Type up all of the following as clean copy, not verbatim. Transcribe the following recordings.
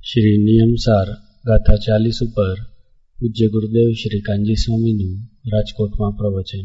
શ્રી નિયમસાર ગાથા 40 ઉપર પૂજ્ય ગુરુદેવ શ્રી કાનજી સ્વામીનું રાજકોટમાં પ્રવચન.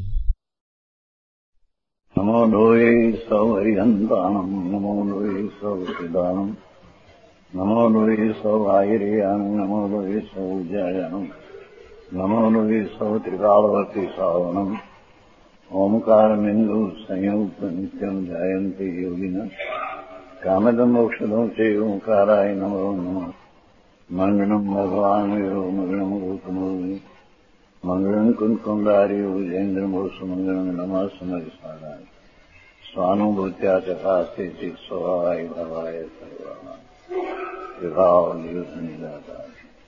નમો લોહે સૌ હરિહંતાણમ, નમો લોહે સૌ સિદ્ધાણમ, નમો લોહે સૌ આયર્યાણમ, નમો લોહે સૌ જયાણમ, નમો લોહે સૌ ત્રિકાળવતી સાવણમ. ઓમકાર બિંદુ સંયુક્ત નિત્યમ જાયંતિ યોગિના કામદમ મોક્ષદમ છે ઓંકારાય નમો નમઃ. મંગળમ ભગવાન મંગળમ ગૌતમો મંગળમ કુંકુંડાર્યો જૈન્દ્રમોષ મંગળમ નમઃ સમયસારાય સ્વાનુભૂત્યા ચકાસ્તે ચિત સ્વભાવાય ભાવાય સર્વા વિભાવ નિયુદ્ધ નિરાકાર.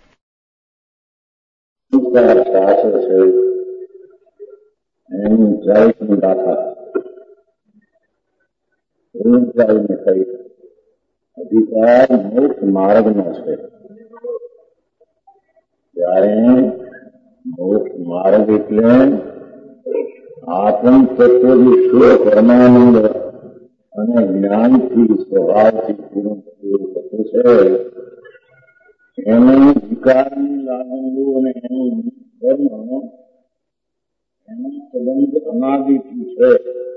શાસ્ત્ર છે એની જયની ગાથા ને કહી અધિકાર મોક્ષ માર્ગનો છે. ત્યારે મોક્ષ માર્ગ એટલે આત્મ તત્વથી શુદ્ધ પરમાનંદ અને જ્ઞાનથી સ્વભાવથી પૂર્ણ થતું છે. એને વિકારની લાગણીઓ અને એનું કર્મ એનો સંબંધ અનાદિથી છે.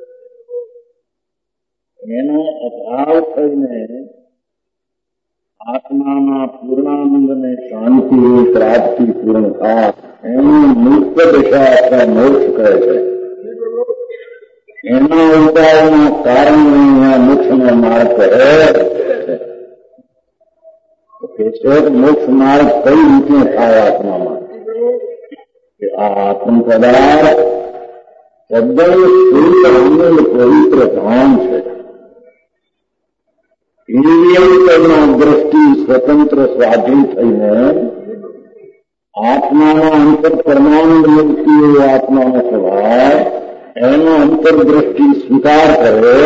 એનો અભાવ થઈને આત્મામાં પૂર્ણાનંદ અને શાંતિની પ્રાપ્તિ પૂર્ણ થાય એની મુક્ત દશા અથવા મોક્ષ કહે છે. એના ઉપાયના કારણે મોક્ષનો માર્ગ કહે છે. મોક્ષ માર્ગ કઈ રીતે થાય આત્મામાં? કે આ આત્મ પદાર્થ તદ્દન શુદ્ધ અમૂલ પવિત્ર ધામ છે. ઇન્દ્રિયંતરના દ્રષ્ટિ સ્વતંત્ર સ્વાધીન થઈને આત્માના અંતર પરમાનંદ મુક્તિ એવો આત્માનો સ્વભાવ એનો અંતરદ્રષ્ટિ સ્વીકાર કરે.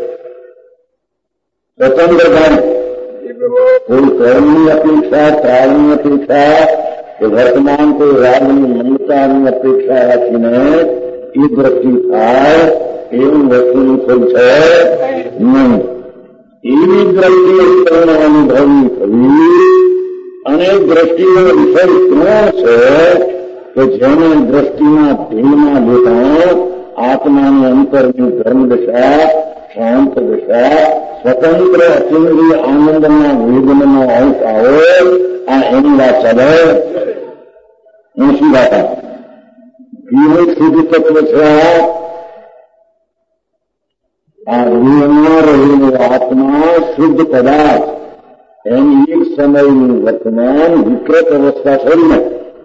સ્વતંત્ર બને. કોઈ કર્મની અપેક્ષા, ત્રાગની અપેક્ષા કે વર્તમાન કોઈ રાગની મમતાની અપેક્ષા રાખીને એ દ્રષ્ટિ થાય એવું વસ્તુનું કોઈ છે નહીં. એવી દ્રષ્ટિ અનુભવી થવી અને દ્રષ્ટિનો વિષય ક્યાં છે કે જેને દ્રષ્ટિના ધીમાં લેતા આત્માની અંતરની ધર્મદશા, શાંત દશા, સ્વતંત્ર અચેન્દ્રિય આનંદના વેદનનો અંશ આવે. આ એની વાત ચાલે. હું શું વાત કેવું શુદ્ધ તત્વ છે? આ દેહમાં રહેલો આત્મા શુદ્ધ પદાર્થ એની એક સમયની વર્તમાન વિકૃત અવસ્થા છોડીને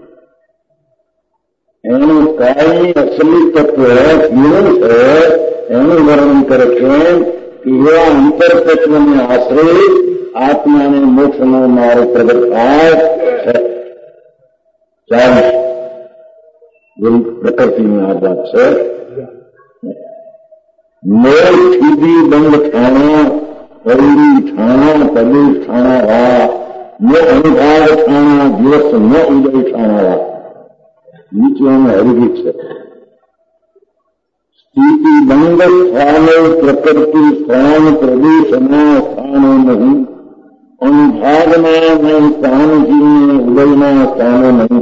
એનું કાયમી અસલી તત્વ કેવું છે એનું વર્ણન કરે છે કે એવા અંતર તત્વને આશ્રય આત્માને મોક્ષનો માર્ગ પ્રગટ થાય છે. ચાલો એવી પ્રકૃતિની આ વાત છે. મોર ઠીદી બંધ ઠાણા, પૌડી ઠાણા, પ્રદેશ ઠાણા વા, નો અનુભાવ ઠાણા, દિવસ ન ઉદય ઠાણા વા. નીચેનું હરિભીત છે. સ્થિતિ બંધ સ્થાનો પ્રકૃતિ સ્થાન પ્રદેશના સ્થાનો નહીં, અનુભાવના નહીં, સ્થાનજીને ઉદયના સ્થાનો નહીં.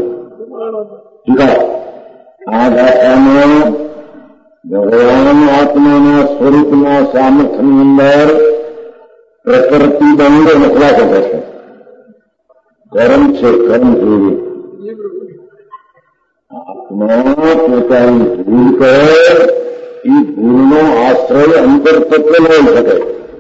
આ ગાથામાં ભગવાન આત્માના સ્વરૂપના સામર્થ્યની અંદર પ્રકૃતિ બંધ નકલા કરે છે. કર્મ છે, કર્મ જેવી આત્મા પોતાની ભૂલ કરે એ ભૂલનો આશ્રય અંતર તત્વ ન હોઈ શકે.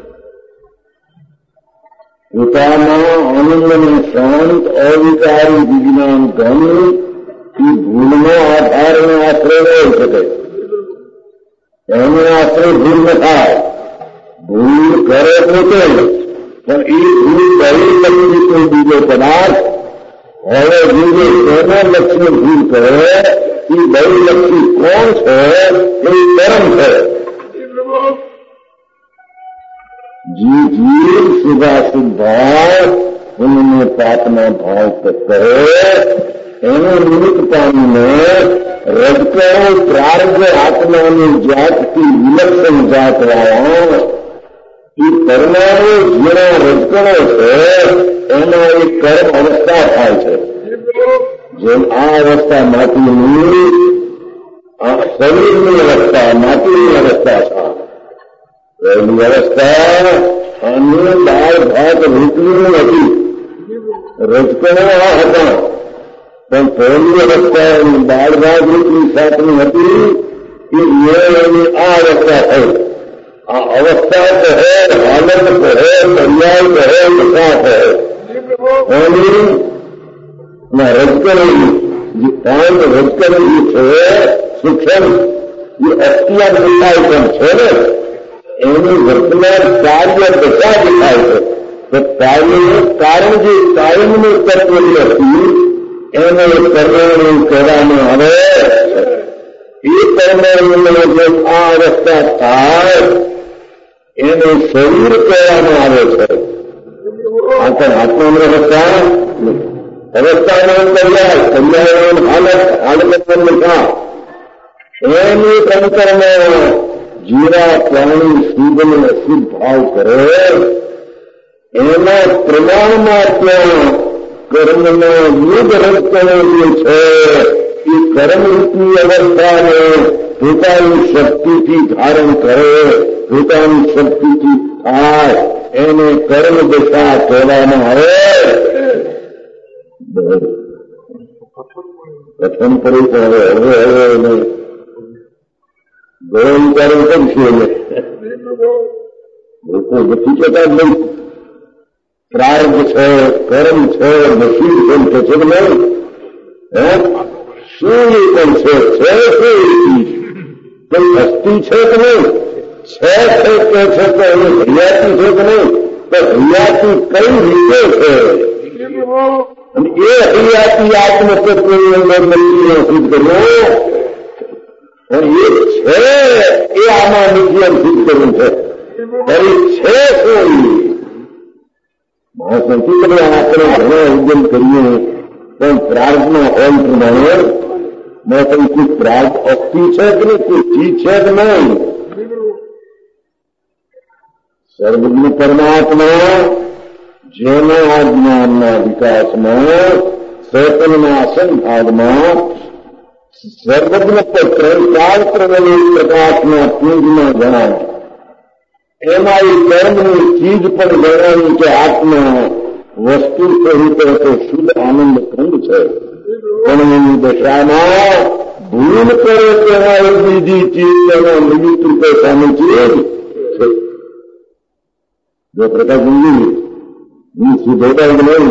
પોતાના આનંદને શાંત અવિકારી વિજ્ઞાન ધન એ ભૂલનો આધાર અને આશ્રય ન હોઈ શકે. એનો આશ્રય ભૂલ ન થાય. ભૂલ કરે પોતે પણ એ ભૂલ દરેક લક્ષી કોઈ બીજો પદાર્થ હવે બીજે તેના લક્ષ્ય ભૂલ કરે એ બહુલક્ષી કોણ છે? એ કર્મ છે. જે જીવ શુભાશુભ ભાવ પુણ્ય પાપના ભાવ કરે એનો નિમિત્ત પામીને રજકણો પ્રાર્થ આત્માની જાતથી વિલક્ષણ જાત વાળા એ પરમાણુ જેના રજકણો છે એમાં એક કર્મ અવસ્થા થાય છે. જેમ આ અવસ્થા માટીની, આ શરીરની અવસ્થા માટીની અવસ્થા છે. પહેલી અવસ્થા અને દાળ ભાત રોટલીની હતી, રજકણા હતા, પણ પહેલી અવસ્થા દાળ ભાત રોટલી સાથની હતી कि ये आ अवस्था है, आ अवस्था तो है, हालत तो है, पर्याय तो है, विकास है और रजकरी जो पांच रजकरी है शिक्षण ये अस्थિયા દેખાય પણ છે ને એની વર્તમાન કાર્ય દશા દેખાય છે. તો કાર્યનું કારણ જે કાયમનું તત્વ નથી એને કર્મનું કહેવામાં આવે. એ કર્મનું જેમ આ અવસ્થા થાય એને શરીર કહેવામાં આવે છે. આ પણ આત્માની અવસ્થાનું કલ્યાણ હાલત લિખા એની અંતરમાં જીરા પ્રાણી શુદ્ધને અશુદ્ધ ભાવ કરે એના પ્રમાણમાં ત્યાં કર્મના યુગ રચનો જે છે એ કર્મરૂપી અવસ્થાને પોતાની શક્તિથી ધારણ કરે, પોતાની શક્તિથી થાય એને કર્મ દશા કહેવામાં આવે. પ્રથમ પડી હવે ગૌરવ વિચારો કરશે લોકો નથી કહેતા જ નહીં. પ્રાર્થ છે, કર્મ છે, નસીબ પણ છે કે નહીં, શું એ પણ છે કોઈ અસ્થિ છે કે નહીં, છે કે છે તો એની હરિયાતી છે કે નહીં, તો હરિયાતી કઈ રીતે છે અને એ હરિયાતી આત્મતત્વની અંદર નથી સિદ્ધ કર્યો અને એ છે એ આમાં નથી સિદ્ધ કર્યું છે. ફરી છે શું માણસ નથી કે આપણે ઘણા ઉદ્યમ કરીએ પણ પ્રાર્થના હોય પ્રમાણે મેં કહ્યું કોઈ પ્રાર્થ અસ્થિ છે કે નહીં, કોઈ ચીજ છે કે નહીં. સર્વજ્ઞ પરમાત્મા જેના આ જ્ઞાનના વિકાસમાં સતનના સંભાગમાં સર્વજ્ઞ પર 3-4 પ્રબળ પ્રકાશના પુંજમાં જણાવે એમાં એ કર્મની ચીજ પણ જણાવી કે આત્મા વસ્તુ સહિત તો શુદ્ધ આનંદ ખંડ છે. પણ એની દશામાં ભૂલ કરે તેમાં એક બીજી ચીજ તેના નિમિત્ત રૂપે સામે ચીજ છે. જો પ્રકાશજી સુધોતા જ નહીં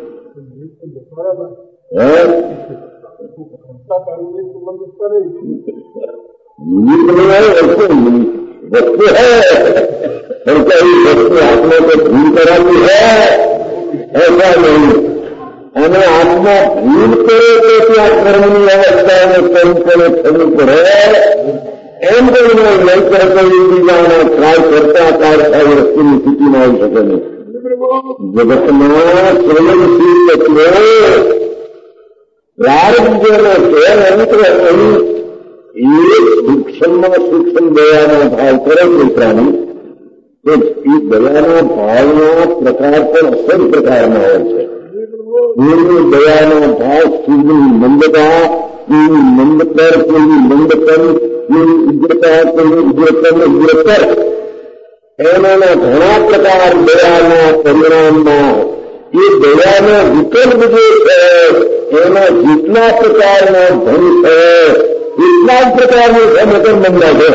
નિમિત્ત નહીં વસ્તુ वस्तु है और क्या वस्तु आत्मा को भूल कराती है, ऐसा नहीं. અને આત્મા ભૂલ કરે તો ત્યાં કર્મની અવસ્થાને કર્મ કરે થવું પડે એમ કરીને નહીં કરતો એકબીજાના ટ્રાય કરતા કાઢતા વસ્તુની સ્થિતિમાં આવી શકે નહીં. જગતમાં સ્વયંશીલ તત્વો પ્રારબ્ધ જેનો છે અંત અહીં એ સૂક્ષ્મમાં સૂક્ષ્મ દયાનો ભાવ કરે છે પ્રાણી, તો એ દયાના ભાવના પ્રકાર પણ અસર પ્રકારના હોય છે. એની દયાનો ભાવ સૂર્યની મંદતા, એની મંદતર, એની મંદતન, એની ઉગ્રતા, એની ઉગ્રતન ઉગ્રતર એના ઘણા પ્રકાર દયાના પરિણામમાં એ દયાનો વિકલ્પ જે છે એના જેટલા પ્રકારના ધન છે એટલા જ પ્રકારની સમતન બંધા છે.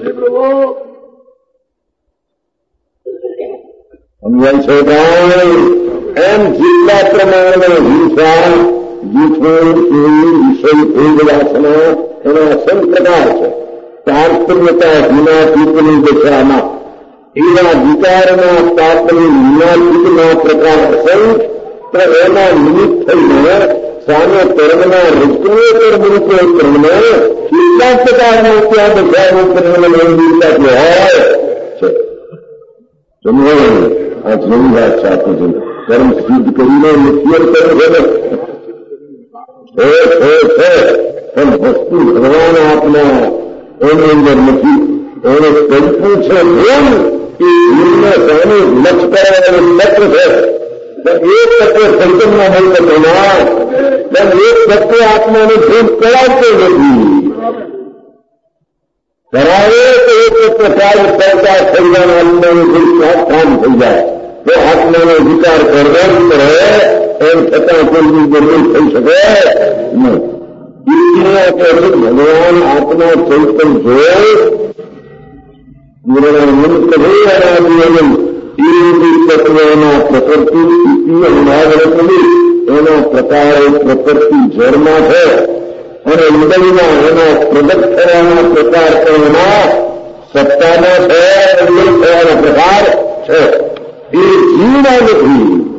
સમજાય છે કાંઈ એમ જેટલા પ્રમાણમાં હિંસા, જૂઠવણ, ચોરી, વિષય, ભોગ વાસના એના અસંખ્ય પ્રકાર છે. તાત્પર્યતા હિનાતીતની દશામાં એવા વિચારના પાપની વિનાતીતના પ્રકાર અસંખ્ય, તો એના નિમિત્ત થઈને સામે કર્મના રજકનો પર બનતો કર્મને કેટલા પ્રકારના ત્યાં બધાનું કર્મને નિર્મિતા હોય છે. આ જેવી વાત છે આપણી કર્મ સિદ્ધ કરીને નિત્યર કર્મ છે પણ વસ્તુ ભગવાન આપના એની અંદર નથી. એને કલ્પ્યું છે ભૂલ એ ભૂલને સામે લક્ષ કરવાનું લક્ષ્ય છે. एक तत्व संतन में नहीं बचना, जब एक तत्व आत्मा ने भेद कराते नहीं कराए तो एक प्रकार पैसा खरीदन आत्मा में फिर काम हो जाए तो आत्मा ने विचार करना रहे और पता कोई जरूर થઈ શકે नहीं। इसलिए कैसे भगवान आत्मा चैतन्य निर्णय તત્વના પ્રકૃતિ સ્થિતિ અનાવરતની એના પ્રકારે પ્રકૃતિ જળમાં છે અને ઉદયના એના પ્રગટ થવાના પ્રકાર એના સત્તાનો છે ઉદય થવાના પ્રકાર છે એ જીવના નથી।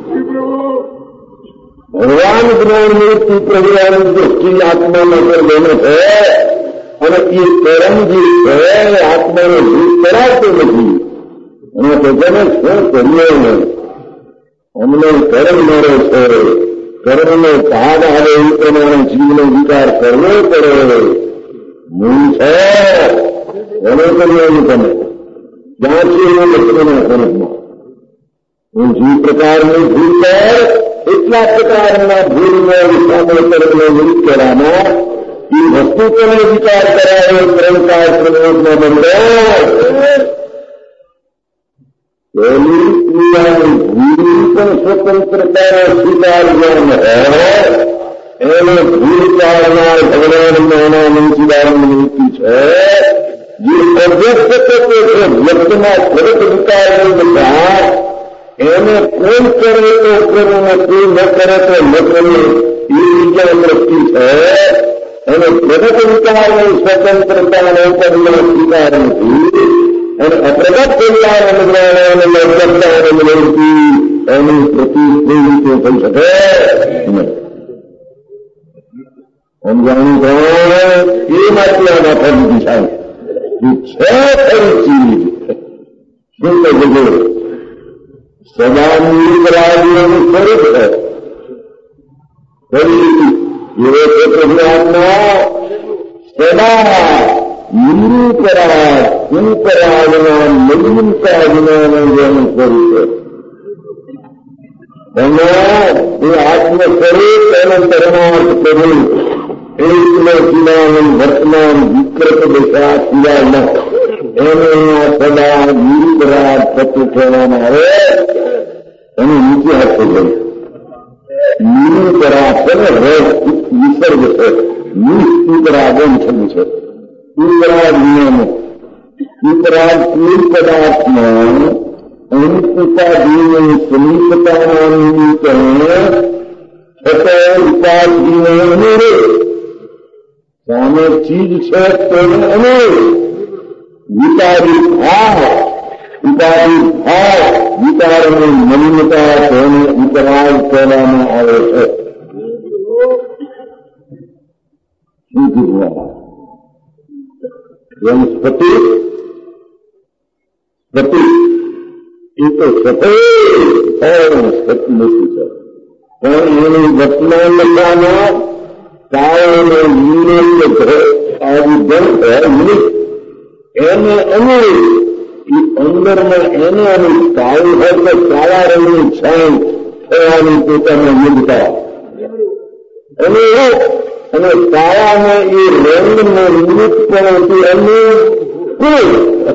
ભગવાન જ્ઞાનમૂર્તિ પ્રભુની દૃષ્ટિ આત્માના પર બને છે અને એ કરમજી છે આત્માને જીવ કરાવતો નથી। અને પોતાને શું કરીએ અમને કર્મ મળે છે કર્મનો ભાગ આવે એ પ્રમાણે જીવનો વિચાર કરવો પડે। મૂળ છે એને કરીએ તમે ક્યાં છે એ લક્ષ્યના સ્વરૂપમાં હું જે પ્રકારની ભૂલ કર એટલા પ્રકારના ભૂલનો વિષાનો કર્મનો વિરુદ્ધ કરવામાં એ વસ્તુ તમે વિચાર કરાવે કર્મકાર પ્રયોગમાં બનલો पहली क्रियाની ભૂલ પણ સ્વતંત્રતાનો સ્વીકાર જ્ઞાન હોય એને ભૂલ કાઢનાર ભગવાનના નિશ્ચિદાનની નીતિ છે જે અવ્યક્ત તત્વ છે વ્યક્તના ફરક વિકારની બધા એને કોઈ કરે તો કરે ને કોઈ ન કરે તો ન કરે એ વિજ્ઞાન દ્રષ્ટિ છે અને પ્રગટ વિકારની સ્વતંત્રતાનો પણ સ્વીકાર નથી અને અપ્રગટ કલ્યાણ અનુગ્રહણ અને લગ્નતા અનુગ્રહથી એની પ્રતિ કોઈ રીતે થઈ શકે નહીં। સમજાણું એ માટે આ માથા દીધી સાહેબ છે ખરી ચીજ શું કહે સદા નિરાજ્યનું સ્વરૂપ છે ખરી એવો છે પ્રભુઆત્મા સદા નિરુપરાગ ઉપરાગના નિર્મમતા વિનાનું જ્ઞાન સ્વરૂપ અને એ આત્મ સ્વરૂપ અને પરમાર્થ સ્વરૂપ એકલો સિવાય વર્તમાન વિકૃત દશા સિવાય ન એને સદા નિરુપરાગ તત્વ કહેવામાં આવે અને નીચે હાથ ગયું નિરુપરાગ છે ને વિસર્ગ છે નિરુપરાગમ શબ્દ છે ઉપરાગ નિયમ ઉપરાગ સ્થિર પદાર્થમાં અનુપાદીની સમીપતાના નિમિત્તે થતો ઉપાધિને અનુરે સામે ચીજ છે તેને અનુરે વિકારી ભાવ ઉપાધિ ભાવ વિકારની મલિનતા તેને ઉપરાગ કહેવામાં આવે છે। શું કીધું સ્પતિ સ્પતિ એ તો સફેદ સ્પતિ નથી છે પણ એની વર્તમાન દશામાં કાળને લીલો આદિ ગણ એને અનુરૂપ એ અંદરમાં એને અનુરૂપ કાળું હોય તો કાળા રંગની છાંય થવાની પોતાની યોગ્યતા અને અને કાળાને એ રંગને નિમિત્તપણથી અનુકૂળ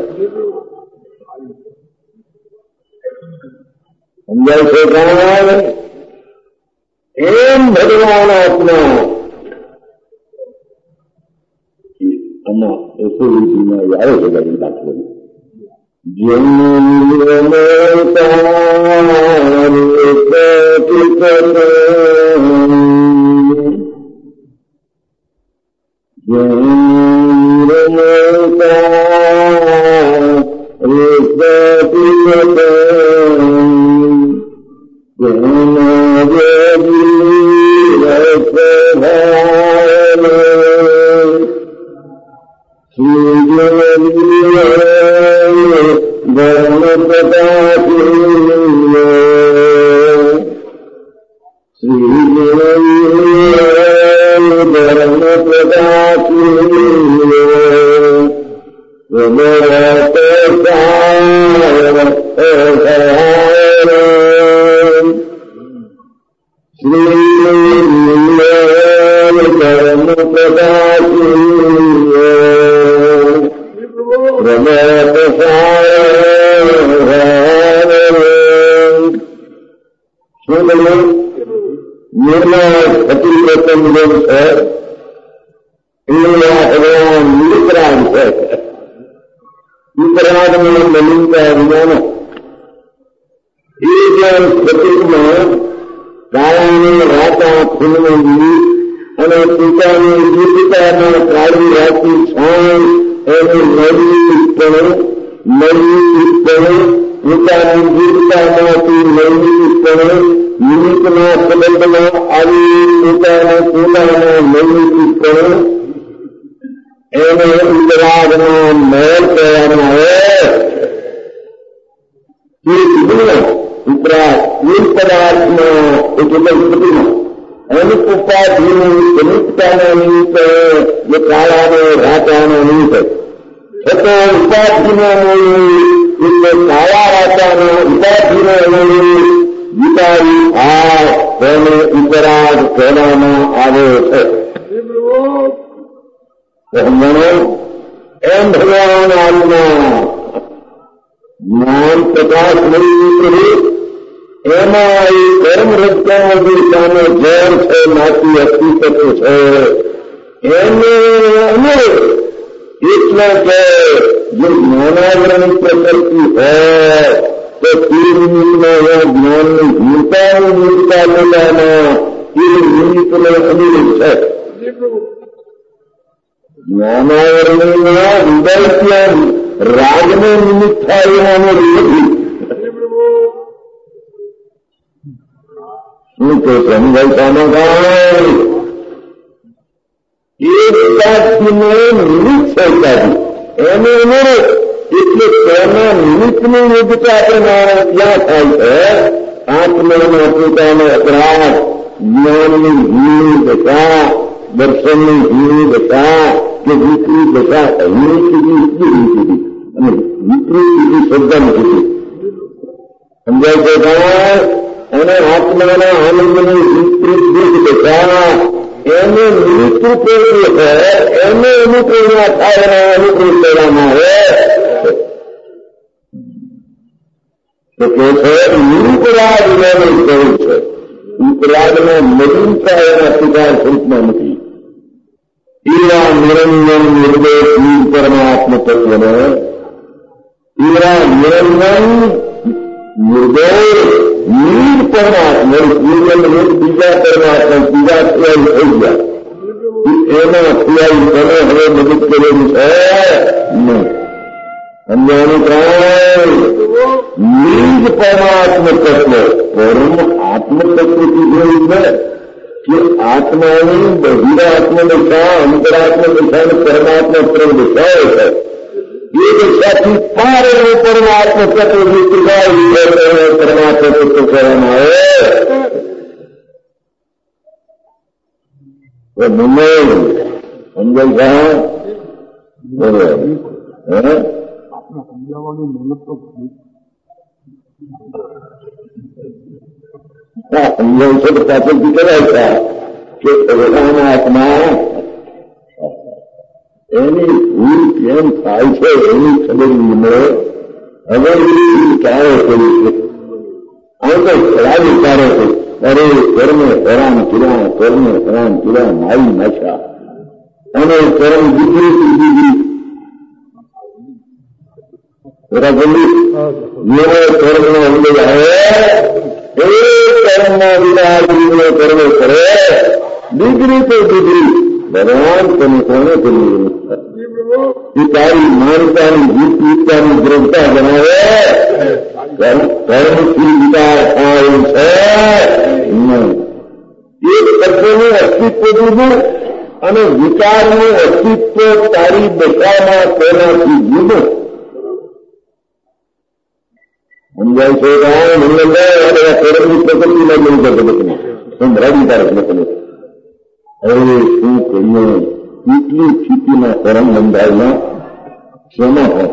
સમજાય છે કારણ એમ ભગવાન આત્મા આમાં એસોજીમાં આવે છે બધી દાખલો શું કહ્યું? નિર્ણય અતિવર્તન જેમ છે એ ભગવાન વિતરાગ છે. વિતરાગની નવીનતા વિનાનો એ જેમ પ્રતિકમાં કાળાની રાતા ફૂલની અને પિતાની દીપિકામાં કાળી રાતી છાણ એની નૈમિતિકપણે પિતાની દીપિકામાંથી નૈમિતિકપણે નિમિત્તના સંબંધમાં આવી પિતાના પોતાના નૈમિતિકપણે એને વિતરાગનો મેળ કહેવામાં આવે. એ કીધું વિતરાગ એક પદાર્થમાં એટલે પ્રતિમાં અમુક ઉપાધિની સમિતતાના નિમિત્તે જે કાળાનો રાજાનો નિમિત્તે છતાં ઉપાધિનો મૂળ એટલે કાળા રાજાનો ઉપાધિનો મૂળ વિતારી આ તેને વિતરાગ કહેવામાં આવે છે. એમ ભગવાન આજના જ્ઞાન પ્રકાશ મળી નીકળ્યું એમાં એ કર્મ રચનાઓ સામે ઝેર છે માટી હકીકતો છે એને અનુરૂપ એટલે કે જે જ્ઞાનાગ્રહની પ્રકૃતિ હોય તો તે નિમિત્તમાં જ્ઞાનની ભૂતાની નિમિત્તા લેવામાં એ નિમિત્તને અનુરૂપ છે. જ્ઞાનાગ્રહના હૃદય રાજને નિમિત્ત થાય એનું નથી. શું કે સમજાય સામે એ વિકાસને નિમિત્ત સરકારી એને અનુરૂપ એટલે તેના નિમિત્તની યોગ્યતા આપણે ક્યાં થાય છે? આત્માના પોતાનો અપરાધ, જ્ઞાનની ભૂલ દશા, દર્શનની ભૂલ દશા કે વિપરીત દશા અહીંની સુધી અને વિપરીત સુધી શબ્દની સુધી સમજાય છે ભાઈ. અને આત્માના આનંદની વિપરીત દુઃખ દશા એને નિમિત્ત ઉપયોગી હોય એને અનુકૂળમાં થાય અને અનુકૂળ કરવામાં આવે તો કે છે નિરુપરાગ નામની કહ્યું છે. ઉપરાગના નવીનતા એના સ્વીકાર સ્વરૂપમાં નથી. એવા નિરંજન નિર્દેશ પરમાત્મ તત્વને એવા નિરંજન નિર્દોષ નીર પરમાત્મા બીજા પરમાત્મા બીજા સિવાય થઈ ગયા એના સિવાય તમે હવે મદદ કરેલી છે નહીં. સમજાનું કાંઈ નીર પરમાત્મ તત્વ પરમ આત્મતત્વથી જોયું છે કે આત્માની બહિરાત્મ દશા અંતરાત્મ દશા અને પરમાત્મા ત્રણ દશાઓ છે. એ દશાથી પાર એવો પરમાત્મ તત્વ વિસ્તૃત પરમાત્મા તત્વ કહેવામાં આવે. મને સમજાય બરોબર સમજાવવાની મહેનત તો સમજાવ છે તો પાછળથી કહેવાય છે કે ભગવાન આત્મા એની ભૂલ કેમ થાય છે એની ખબર મળે. હવે ક્યારે કર્યું છે આ તો ખરા વિચારો છે. અરે કર્મ હેરાન કિરા મારી નાખ્યા અને કર્મ દીકરી બરાબર એવો કર્મનો અંગે આવે એ કર્મનો વિચાર કર્મ કરે દીકરી તો દીકરી ભગવાન તમે કોને કર્યું એ તારી માનતાની જીતની દ્રઢતા જણાવે. કર્મથી વિચાર થાય છે એક તત્વનું અસ્તિત્વ જુદું અને વિચારનું અસ્તિત્વ તારી દશામાં તેનાથી જુદું. સમજાય છે કર્મની પ્રકૃતિમાં જવું છે જગતમાં સંભળાવી નથી. હવે શું કરીએ કેટલી સ્થિતિના કર્મ બંધાયમાં શેમાં હોય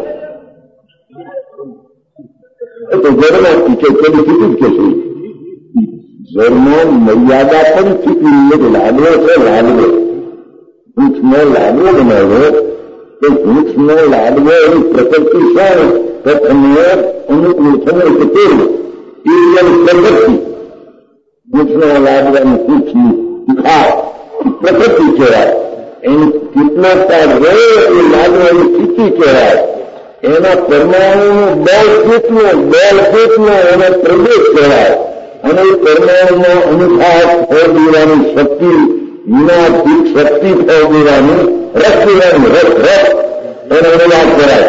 તો જરમાં પીછે કદી સ્થિતિ જ કે છે. જરમાં મર્યાદા પણ સ્થિતિ લાગવો છે લાગવો વૃક્ષનો લાડવો બનાવ્યો તો વૃક્ષનો લાડવો એની પ્રકૃતિ છે તો તમને અનુકૂળ થયો કે કેવું એ પ્રકૃતિ વૃક્ષના લાડવાની વૃક્ષની ખાસ પ્રકૃતિ કહેવાય. એની કેટલા રહે એ લાડવાની સ્થિતિ કહેવાય. એના પરમાણુનું બળ કેટલો એનો પ્રદેશ કહેવાય. અને એ પરમાણુમાં અનુસાર ફળ દેવાની શક્તિ વિનાથી શક્તિ ફળ દેવાની રસ દેવાની રસ એનો અનુવાદ કરાય.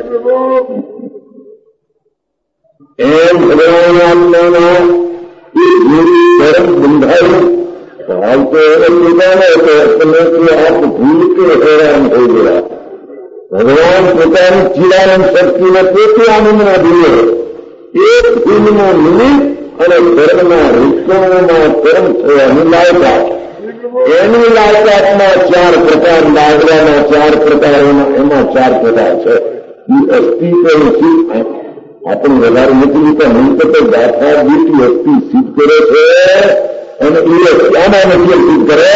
એમ ભગવાનના એ ગુરુ ધર્મ બંધાયું હાલ તો એને પોતાનો હતો તમે આપ ભૂલ કે હેરાન થઈ ગયા. ભગવાન પોતાની ચિરાનંદ શક્તિને પોતે આનંદમાં દિયો એક ભૂલનો નિમિત્ત અને ધર્મના ઋષણોમાં કર્મ થવાની લાયકાત. એની લાયકાતમાં 4 પ્રકાર લાગવાના 4 પ્રકારોના એમાં 4 પ્રકાર છે. એ અસ્તિત્વ આપણે વધારે નથી લીધા નહીં તો ગાથા જેટલી અસ્થિ સિદ્ધ કરે છે અને એ ક્યાંના નથી સિદ્ધ કરે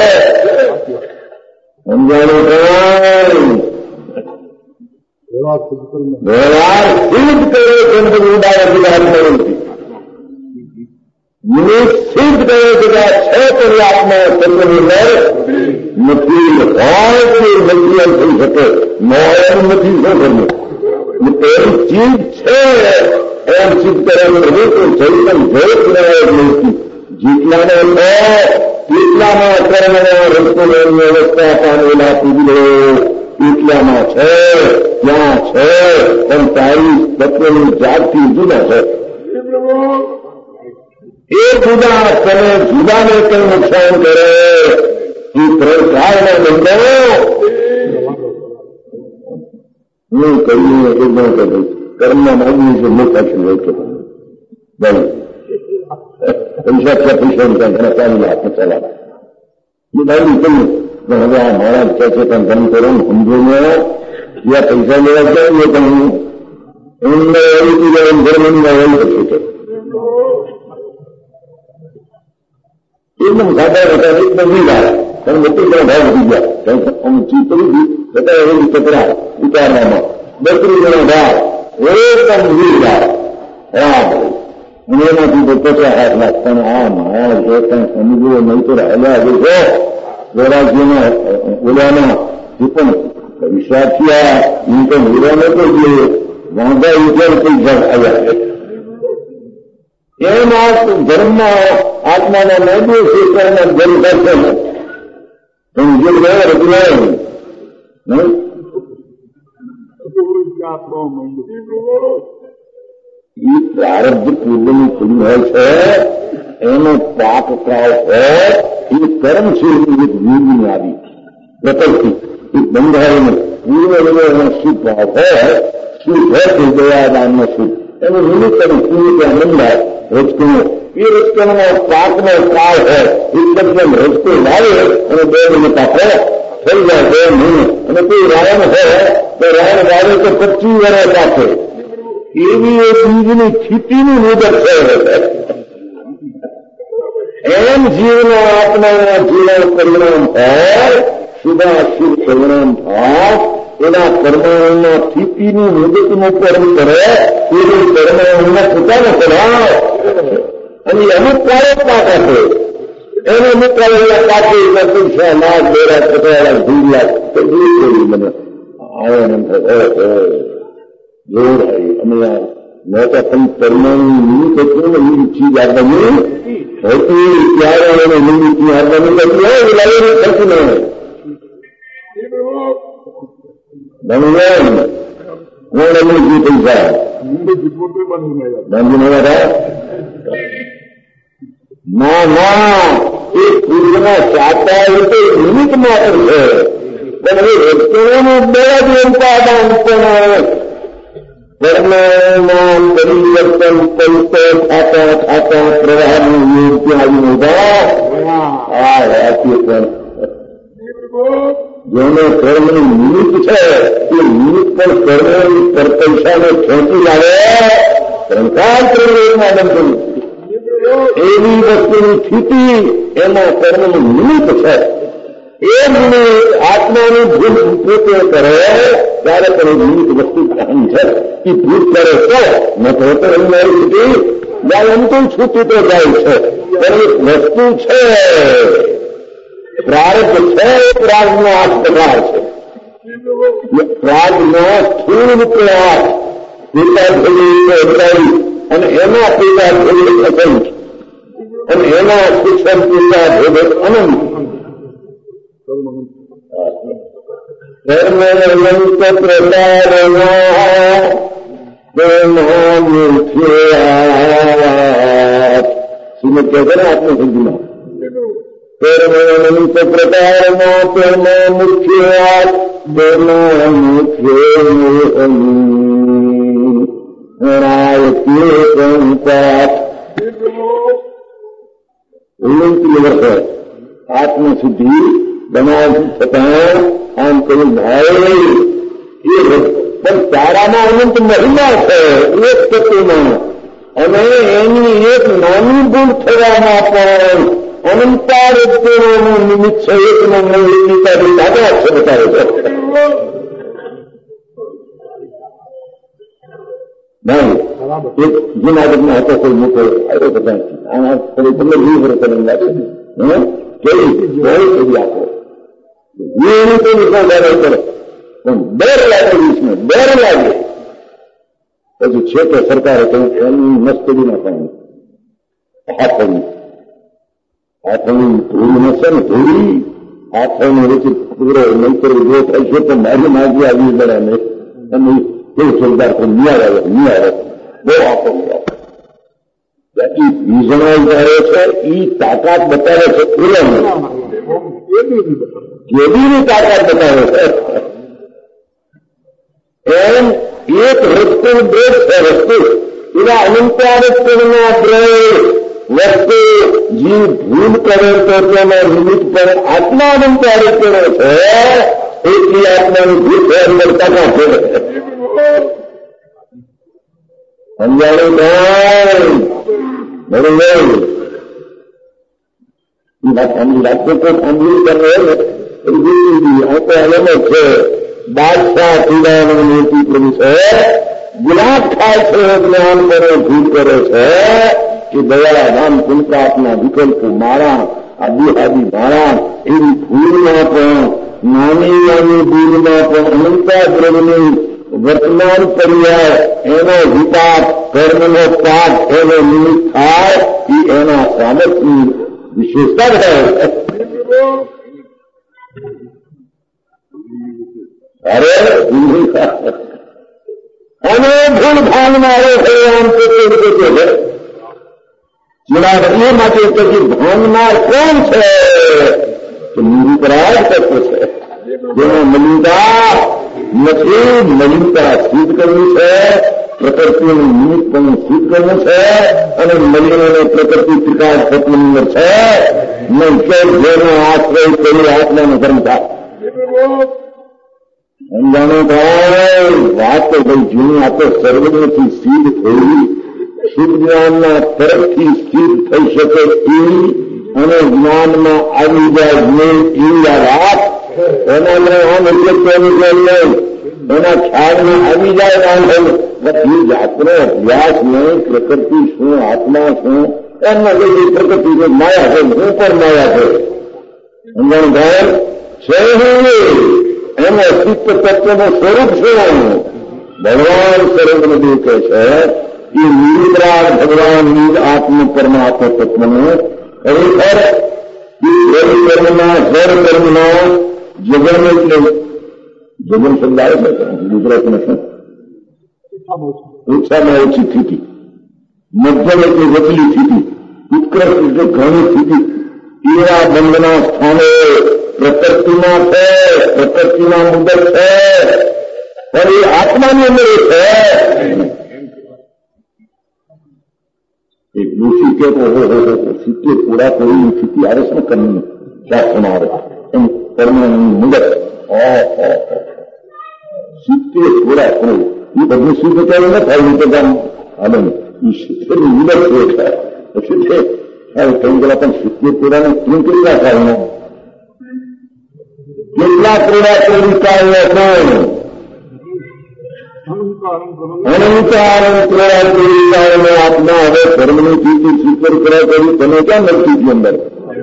સમજાણું વ્યવહાર સિદ્ધ કરે છે ઉદાહરણ નિશ્ચિત કહે છે કે આ 6 કલાકમાં સત્યની લહેર નથી હોય કે નથી એમ થઈ શકે નોયમ નથી શું કરવું એમ ચીજ છે એમ સિદ્ધ કરવાનું રહે તો ચૈતન ભેટ લેવા નથી. જેટલાને છે કેટલામાં કર્મના રસોની અવસ્થા પામેલા પૂજલો એટલામાં છે ત્યાં છે પણ તારી તત્વની જાતથી જુદા છે. એ જુદા તમે જુદાને કંઈ નુકસાન કરે એ પ્રકારના બંધો હું કહીએ એકદમ કહ્યું કર્મના માગી છે મોટા છે બને પૈસા ઘણા ચાલી હાથ ચલાવે એ બાજુ કહ્યું પણ હવે આ મહારાજ કહે છે પણ તમે કરો સમજો ને જ્યાં પૈસા લેવા જાય પણ એમને એવી રીતે ધર્મની એવી પછી છે એકદમ સાદા હતા એકદમ વિચાર પણ મોટી ઘણા ભાવ વધી ગયા અમુક ચીજ કરી છતાં એવી કચરા વિચારવામાં 32 ગણો ભાવ એકદમ વિચાર અને એમાંથી તો 50 હાથ લાખ પણ આ મારા જે કંઈ સમજવો નહીં તો હલ્યા જે છે ગોરાજીના ઓલાના જે પણ વિશ્વાસિયા હું તો બોલાને તો જે વાંધા વિચાર કઈ જણ આવ્યા એમાં ધર્મમાં આત્માના નૈદે શેષરના જન્મ કરશે ને પણ જે ગયા રચનાય નહીં એ પ્રારબ્ધ પૂર્વની ખુલ્લી હોય છે એનો પાપ કાળ હોય એ કર્મ છે એક યોગની આવી પ્રકૃતિ એ બંધાયેલું પૂર્વ એનો સુખ ભાવ હોય સુખ હોય તે દયાદાનનો સુખ એનું નિમિત્ત પૂર્વ ત્યાં બંધાય રજકણો એ રજકણનો પાકનો કાળ હોય એકદમ રજકો લાવે અને 2 મહિને પાકો થઈ જાય 2 મહિને અને કોઈ રાયણ હોય તો રાયણ વાવે તો 25 વર્ષ રાખે એવી એ બીજની સ્થિતિની મુદત છે. એમ જીવનો આત્માના જીવન પરિણામ હોય શુભાશુભ પરિણામ થાય એના પરમાણુના સ્થિતિની મુદતનું કર્મ કરે એવી પરમાણુના પોતાનો સ્વભાવ અને અમુક કાળે પાક આપે એને અમુક કાળે પાકે પૈસા લાખ 2 લાખ 50 લાખ 2 લાખ તો દૂર કરી મને આનંદ જોર આવી અને મોટા પણ પરમાણુ નિમિત્ત હતું ને એવી ચીજ આપવાની હતી ત્યારે એને નિમિત્તની આપવાની કરતી હોય એ લાવીને થતું ન હોય બનવું કોણ એમની જી પૈસા બાંધી નવા ના એ પૂર્વના સાતા એ તો નિમિત્ત માત્ર છે પણ એ રચનાનું બે જ ઉપાદાન પણ વર્ણનામ પરિવર્તન પંતો ખાતા પ્રવાહનું યોગ્ય આવીને ઉભા આ વાક્ય પણ જેને કર્મનું નિમિત્ત છે એ નિમિત્ત પણ કર્મોની પૈસાને ખેંચી લાવે સંસાર પ્રવેશમાં બનતું એવી વસ્તુની સ્થિતિ એમાં કર્મનું નિમિત્ત છે એ નિમિત્ત આત્માની ભૂલ પોતે કરે ત્યારે પણ નિમિત્ત વસ્તુ કહાની છે કે ભૂલ કરે તો ન તો એની મારી છૂટી જાય એમ તો છૂટી તો જાય છે પણ એક વસ્તુ છે પ્રારબ્ધ છે પ્રાર્થનો 8 પ્રકાર છે પ્રાર્થનો સ્થૂળ પ્રયાસ પિતા ભોગી અડતાળી અને એના પિતા ભોગી અસંખ્ય અને એના શિક્ષણ પિતા ભોગત અનંત શ્રીમદ કહે છે ને આત્મસિદ્ધિમાં અનંત પ્રકારમાં તેના મુખ્ય તેના મુખ્ય વર્ષ આત્મસિદ્ધિ બનાવતી છતાં આમ કહ્યું ભાઈ એ પણ તારામાં અનંત મહિમા છે એક તત્વમાં અને એની એક નાની ભૂલ થવામાં પણ અનંતારત્વનું નિમિત્ત છે એક નંબરની તારી તાકાત છે બતાવે છે નહીં એક જુનાગઢમાં હતો કોઈ મોટો આવ્યો બધા આના ફરી તમને 20 વર્ષ લાગે કેવી બહુ કરી આપો એની તો નિશાનદારો કરે પણ ડર લાગે દેશને ડર લાગે પછી છે કે સરકારે કહ્યું એની મસ્તડીમાં પણ હાથની ધૂળ હશે ને ધૂળી હાથોને વચ્ચે પૂરો નહીં કરવો જો થાય છે તો મારી માગી આવી બધાને અને કેવું જોરદાર પણ નિયાર બહુ આપો વિઝનાઈ કરે છે એ તાકાત બતાવે છે કેદીની તાકાત બતાવે છે એમ એક વસ્તુ દ્રઢ છે વસ્તુ એના અનંતારત્વના દ્રઢ વસ્તુ જીવ ભૂલ કરે તો તેના નિમિત્ત પર આત્મા અનંતારત્વ છે એટલી આત્માની ભૂલ છે અંદર તાકાત છે સમજાણું નહીં બરોબર વાત को સાંભળી કરે તો અલગ છે બાદશાહ પીડાનો મોટી પ્રભુ છે ગુલાબ થાય છે જ્ઞાન કરે ભૂલ કરે છે કે દયા રામ કુલપ્રાપના વિકલ્પો મારા આદિ મારા એવી ભૂલમાં પણ નાની ભૂલમાં પણ અનંતા દ્રવની વર્તમાન પર્યાય એનો વિપાક કર્મનો પાક એનો નિમિત્ત થાય એ એના સામર્થ્યની વિશેષતા બતાવે અરે અને ભૂલ ભાનમાં આવે છે આમ તો એ માટે પછી ભાનમાં કોણ છે કે નિરુપરાગ તત્વ છે જેમાં મલિનતા નથી મલિનતા સિદ્ધ કરવી છે પ્રકૃતિનું નિમિત્ત પણ સિદ્ધ કરવું છે અને મલિનોને પ્રકૃતિ ત્રિકાળ તત્વની છે નહીં કે જેનો આશ્રય કરી આત્માનો ધર્મ થાય સમજાણો ભાઈ વાત તો ભાઈ જૂની આ તો સર્વજ્ઞથી સિદ્ધ થઈ શુદ્ધ જ્ઞાનના તરફથી સિદ્ધ થઈ શકે એવી અને જ્ઞાનમાં આવી જાય નહીં એવી આ વાત એના આમ એટલે નહીં એના ખ્યાલમાં આવી જાય આમ એ જાતનો અભ્યાસ નહીં પ્રકૃતિ શું આત્મા શું એમના લઈ પ્રકૃતિ માયા છે હું પણ માયા છે સમજાણ ભાઈ છે એનું અસ્તિત્વ તત્વનું સ્વરૂપ શું ભગવાન સ્વરૂપને દેવ કહે છે એ નિરુપરાગ ભગવાનની આત્મ પરમાત્મા તત્વનું ખરેખર કર્મના જળ કર્મના જગન એટલે જગન શબ્દ આવે છે ગુજરાતમાં શું ઓછામાં ઓછી સ્થિતિ મધ્યમ એટલે વચલી સ્થિતિ ઉત્કૃષ્ટ એટલે ઘણી સ્થિતિ એવા બંધના સ્થાને પ્રકૃતિમાં છે પ્રકૃતિના મુદત છે પણ એ આત્માની અંદર છે એક ઋષિ કે સ્થિતિ પૂરા કરી સ્થિતિ આવે છે ને કર્મની શાસ્ત્રમાં આવે એમ કર્મની મુદત સ્થિતિ પૂરા કરવું એ બધું સિદ્ધ ત્યારે ન થાય તો કામ હાલે એ શિક્ષણની મુદત છે પછી છે કંઈ પેલા પણ સ્થિતિ પૂરાને કેમ કરી નાખાય કેટલા ક્રીડા કોણ અનંત ક્રીડાઓને આત્મા હવે ધર્મની ચીજથી સ્વીકાર કર્યા કરી તમે ક્યાં નક્કી છે અંદર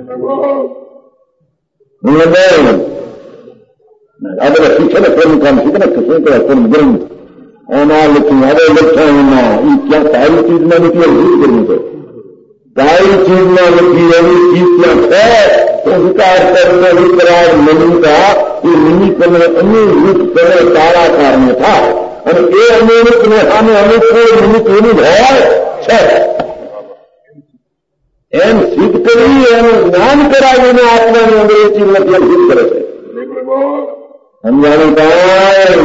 આ બધા શિક્ષણ કર્મ કામ શીખે ને શું કરે કર્મ ગ્રંથ એના લખ્યું હવે લક્ષણમાં એ ક્યાં સારી ચીજમાં નથી એવું શું કરવું છે સારી ચીજમાં નથી એવી ચીજ ક્યાં છે તો વિકાસ કરતો વિકરાળ મનુકા એ નિમિત્તને અનુરૂપ કરે સારા કારણે થાય અને એ અનુરૂપને સામે અનુકૂળ નિમિત્ત એવું હોય છે એમ સિદ્ધ કરી એનું જ્ઞાન કરાવીને આત્માની અંદર એ ચીજ નથી સિદ્ધ કરે છે સમજાણું કાંઈ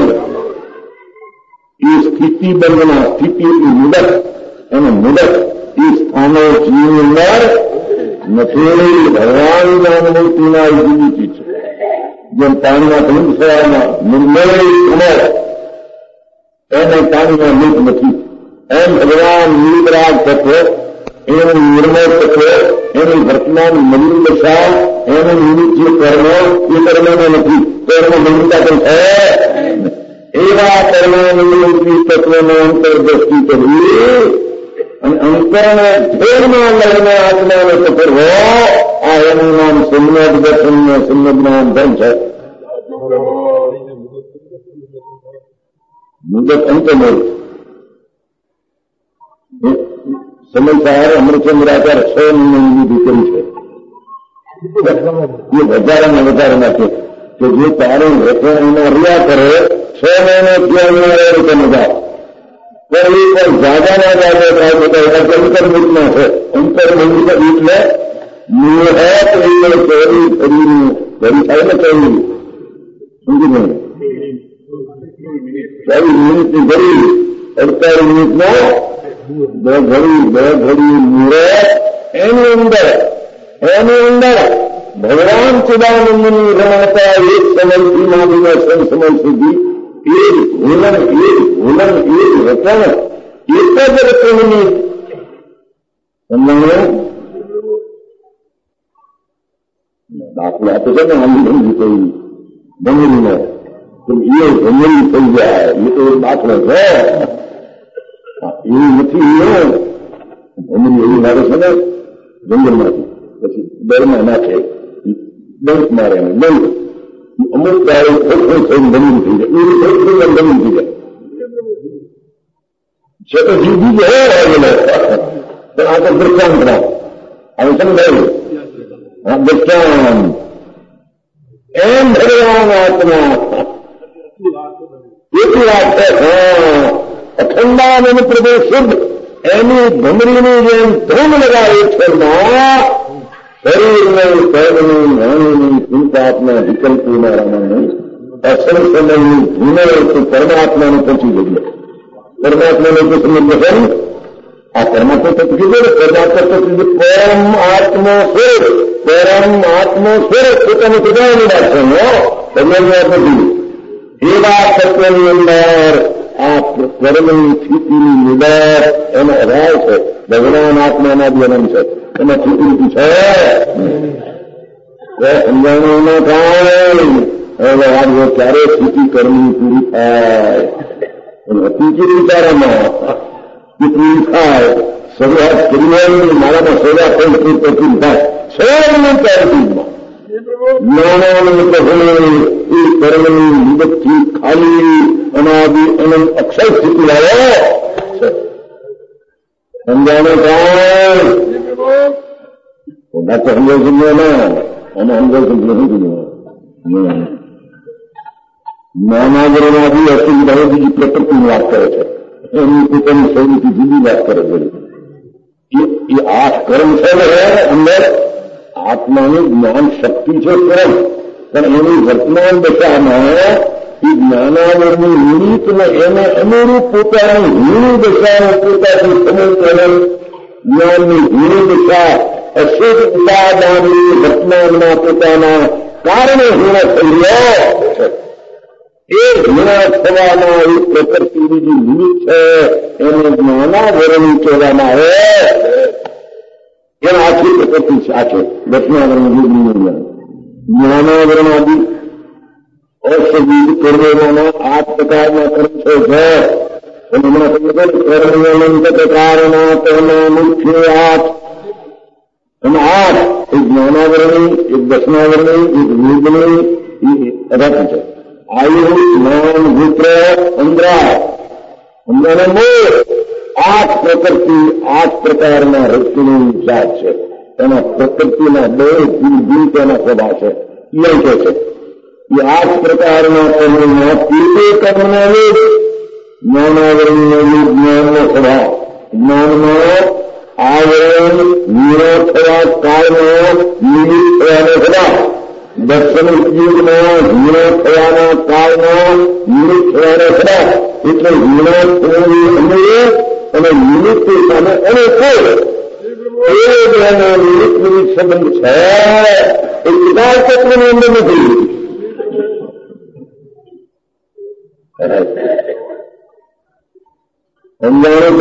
એ સ્થિતિ બંધના સ્થિતિ એટલી મુદત એને મુદત એ સ્થાનો જીવની અંદર નથી ભગવાનના અનુભૂતિના જુદી ચીજ છે જેમ પાણીના ધૂમસરામાં નિર્મળી કમર એને પાણીમાં લીક નથી એમ ભગવાન નિર્મરાજ તત્વ એનું નિર્મળ તત્વ એની વર્તમાન મંદિર દશા એનું નિમિત્ત જે કર્મ એ કર્મને નથી કર્મ મંદિરતા પણ છે એવા કર્મની તત્વનો અંતરદ્રષ્ટિ કરવી અને અંતરને ધ્યેયમાં લઈને આત્માને પકડવો આ એનું નામ સમ્યક દર્શન ને સમ્યક જ્ઞાન ધન છે મુદત અંતમોલ સમયસાર અમૃતચંદ્રાચાર 6 મહિનાની વિધિ કરી છે એ વધારામાં વધારે નાખે કે જે તારું એના રહ્યા કરે 6 મહિને ત્યાં તમે જાઓ પણ એ પણ જાદા ના જાદા થાય બધા એના અંતર્મુખમાં છે અંતર્મુખ એટલે મૂળ હે તો એ ચોરી ફરીનું ઘડી થાય ને ચોરી સમજી ગયું 24 મિનિટની ઘડી 48 મિનિટનો બે ઘડી મૂળે એની અંદર ભગવાન ચિદાનંદની રમણતા એક સમયથી માંડીને સમય સુધી એ જ ભૂલન એ જ રચન એક જ રચનની તમને દાખલો આપે છે ને આંધી કોઈ ભંગીને તો એ ભંગી થઈ જાય એ તો એક દાખલો છે એવું નથી ભંગી એવું લાગે છે ને જંગલમાંથી પછી દરમાં નાખે દંત મારે દંત અમુક કાળે ખોખો થઈને બની થઈ જાય એવી બની થઈ જાય છે તો જીવ બીજો પણ આ તો દૃષ્ટાંત ના હવે સમજાયું હા દૃષ્ટાંત એમ ભગવાન આત્મા એટલી વાત છે અખંડાનંદ પ્રદેશ શુદ્ધ એની ભમરીની જેમ ધૂમ લગાવે ઈશ્વરમાં શરીરને કર્મની જ્ઞાનની ચિંતાત્મા વિકલ્પોના રમણ અસલ સમયની ધૂમે તો પરમાત્માને પહોંચી જઈએ પરમાત્માને તો સમજ આ પરમાત્મા તો કીધું પરમાત્મા તો કીધું પરમ આત્મો સ્વરૂપ પોતાની પોતાની વાત છે તમને વાત નથી એવા તત્વની અંદર આ કર્મની સ્થિતિની મુદત એનો અભાવ છે ભગવાન આત્માના બી અનંત છે એમાં સ્થિતિ છે સમજાણું ન થાય હવે આજે ક્યારે સ્થિતિ કર્મની પૂરી થાય હતી વિચારામાં એ પૂરી થાય શરૂઆત કરી મારામાં સેવા થઈ પૂરી થાય સૌની ચારતીમાં જ્ઞાનાનંદ કહે એ કર્મની મુદતથી ખાલી અનાદિ અનંત અક્ષય સ્થિતિ લાવો સમજાણો કાય તો સમજો સમજો ના અને સમજો સમજો નહીં જ્ઞાનાગરમાંથી અસુવિધાઓ બીજી પ્રકૃતિની વાત કરે છે એની પોતાની શૈલીથી જુદી વાત કરે છે એ આ કર્મ છે ને અંદર આત્માની જ્ઞાન શક્તિ છે કર્મ પણ એની વર્તમાન દશામાં એ જ્ઞાનાવરની નિમિત્તને એને અનુરૂપ પોતાની હીણી દશાને પોતાથી સમજ જ્ઞાનની હીણી દશા અશુદ્ધ ઉપાદાનની વર્તમાનમાં પોતાના કારણે હીણા થઈ રહ્યો એ હીણા થવામાં એક પ્રકૃતિની જે નિમિત્ત છે એને જ્ઞાનાવરણી કહેવામાં આવે એના આખી પ્રકૃતિ છે આખે દક્ષિણાવરણ જ્ઞાનાવરણ આદિ અશબીજ કર્મોના 8 પ્રકારના કર્મ છે. હમણાં તમે કર્મોનંત પ્રકારના તેના મુખ્ય 8 અને 8 એક જ્ઞાનાવરણી, એક દર્શનાવરણી, એક વેદની, રથ છે. આયુ, જ્ઞાન, મિત્ર, અંધરા અને મોહ 8 પ્રકૃતિ, 8 પ્રકારના રથની જાત છે. એના પ્રકૃતિના 2 દિલ તેના સ્વભાવ છે. એ કહે છે એ 8 પ્રકારના કર્મોમાં પીતે કર્મના વેદ, જ્ઞાનાવરણનો જ્ઞાનનો સ્વભાવ, જ્ઞાનમાં આવરણ નિર્ણય થયા કાળમાં નિમિત્ત થયાનો સ્વભાવ, દર્શન ઉપયોગમાં નિર્ણય થયાના કાળમાં નિમિત્ત થયાનો સ્વભાવ. એટલે નિર્ણય થવાની અન્ય અને નિમિત્ત સામે અને નિમિત્ત નિમિત્ત સંબંધ છે. એ વિકાસ તત્વની અંદર નથી. સમજાણું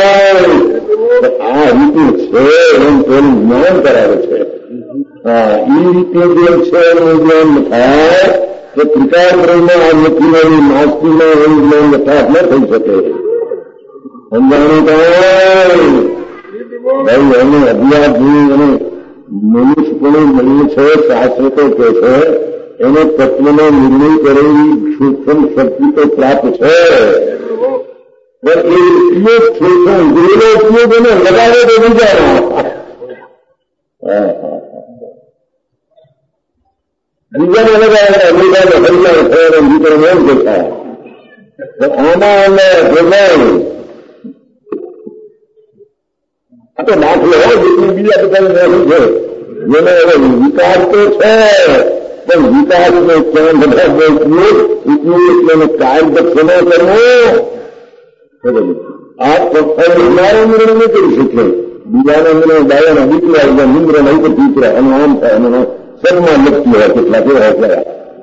આ રીતે છે એમ તેનું જ્ઞાન કરાવે છે. એ રીતે જે છે એનું જ્ઞાન થાય તો ત્રિકાળ બ્રહ્મમાં આ વ્યક્તિના નાસ્તિમાં એનું જ્ઞાન યથાર્થ ન થઈ શકે. સમજાણું ભાઈ એને અભ્યાસ જોઈ અને મનુષ્યપણું મળ્યું છે. શાસ્ત્ર તો કે છે એને તત્વનો નિર્ણય કરેલી સૂક્ષ્મ શક્તિ તો પ્રાપ્ત છે. પણ એ ઉપયોગ સૂક્ષ્મ ગુરુનો ઉપયોગ એને લગાવે તો બીજા બીજાને લગાવે અમેરિકાને હરિયાણ થયા વિતરણ એમ દેખાય. આમાં અમે ભોગાય આ તો દાખલો હોય જેટલી બીજા બધાની નથી છે. જેને હવે વિકાસ તો છે પણ વિકાસને ક્યાં બધા ઉપયોગ એટલે એને કાયદક્ષનો કરવો. આ પથ્થર નિર્ણય નહીં કરી શકે. બીજાના નિર્ણય દાયાના દીકરા નિંદ્ર નહીં તો દીકરા અને આમ થાય અને સન્માન લખતી હોય કેટલા કેવા કયા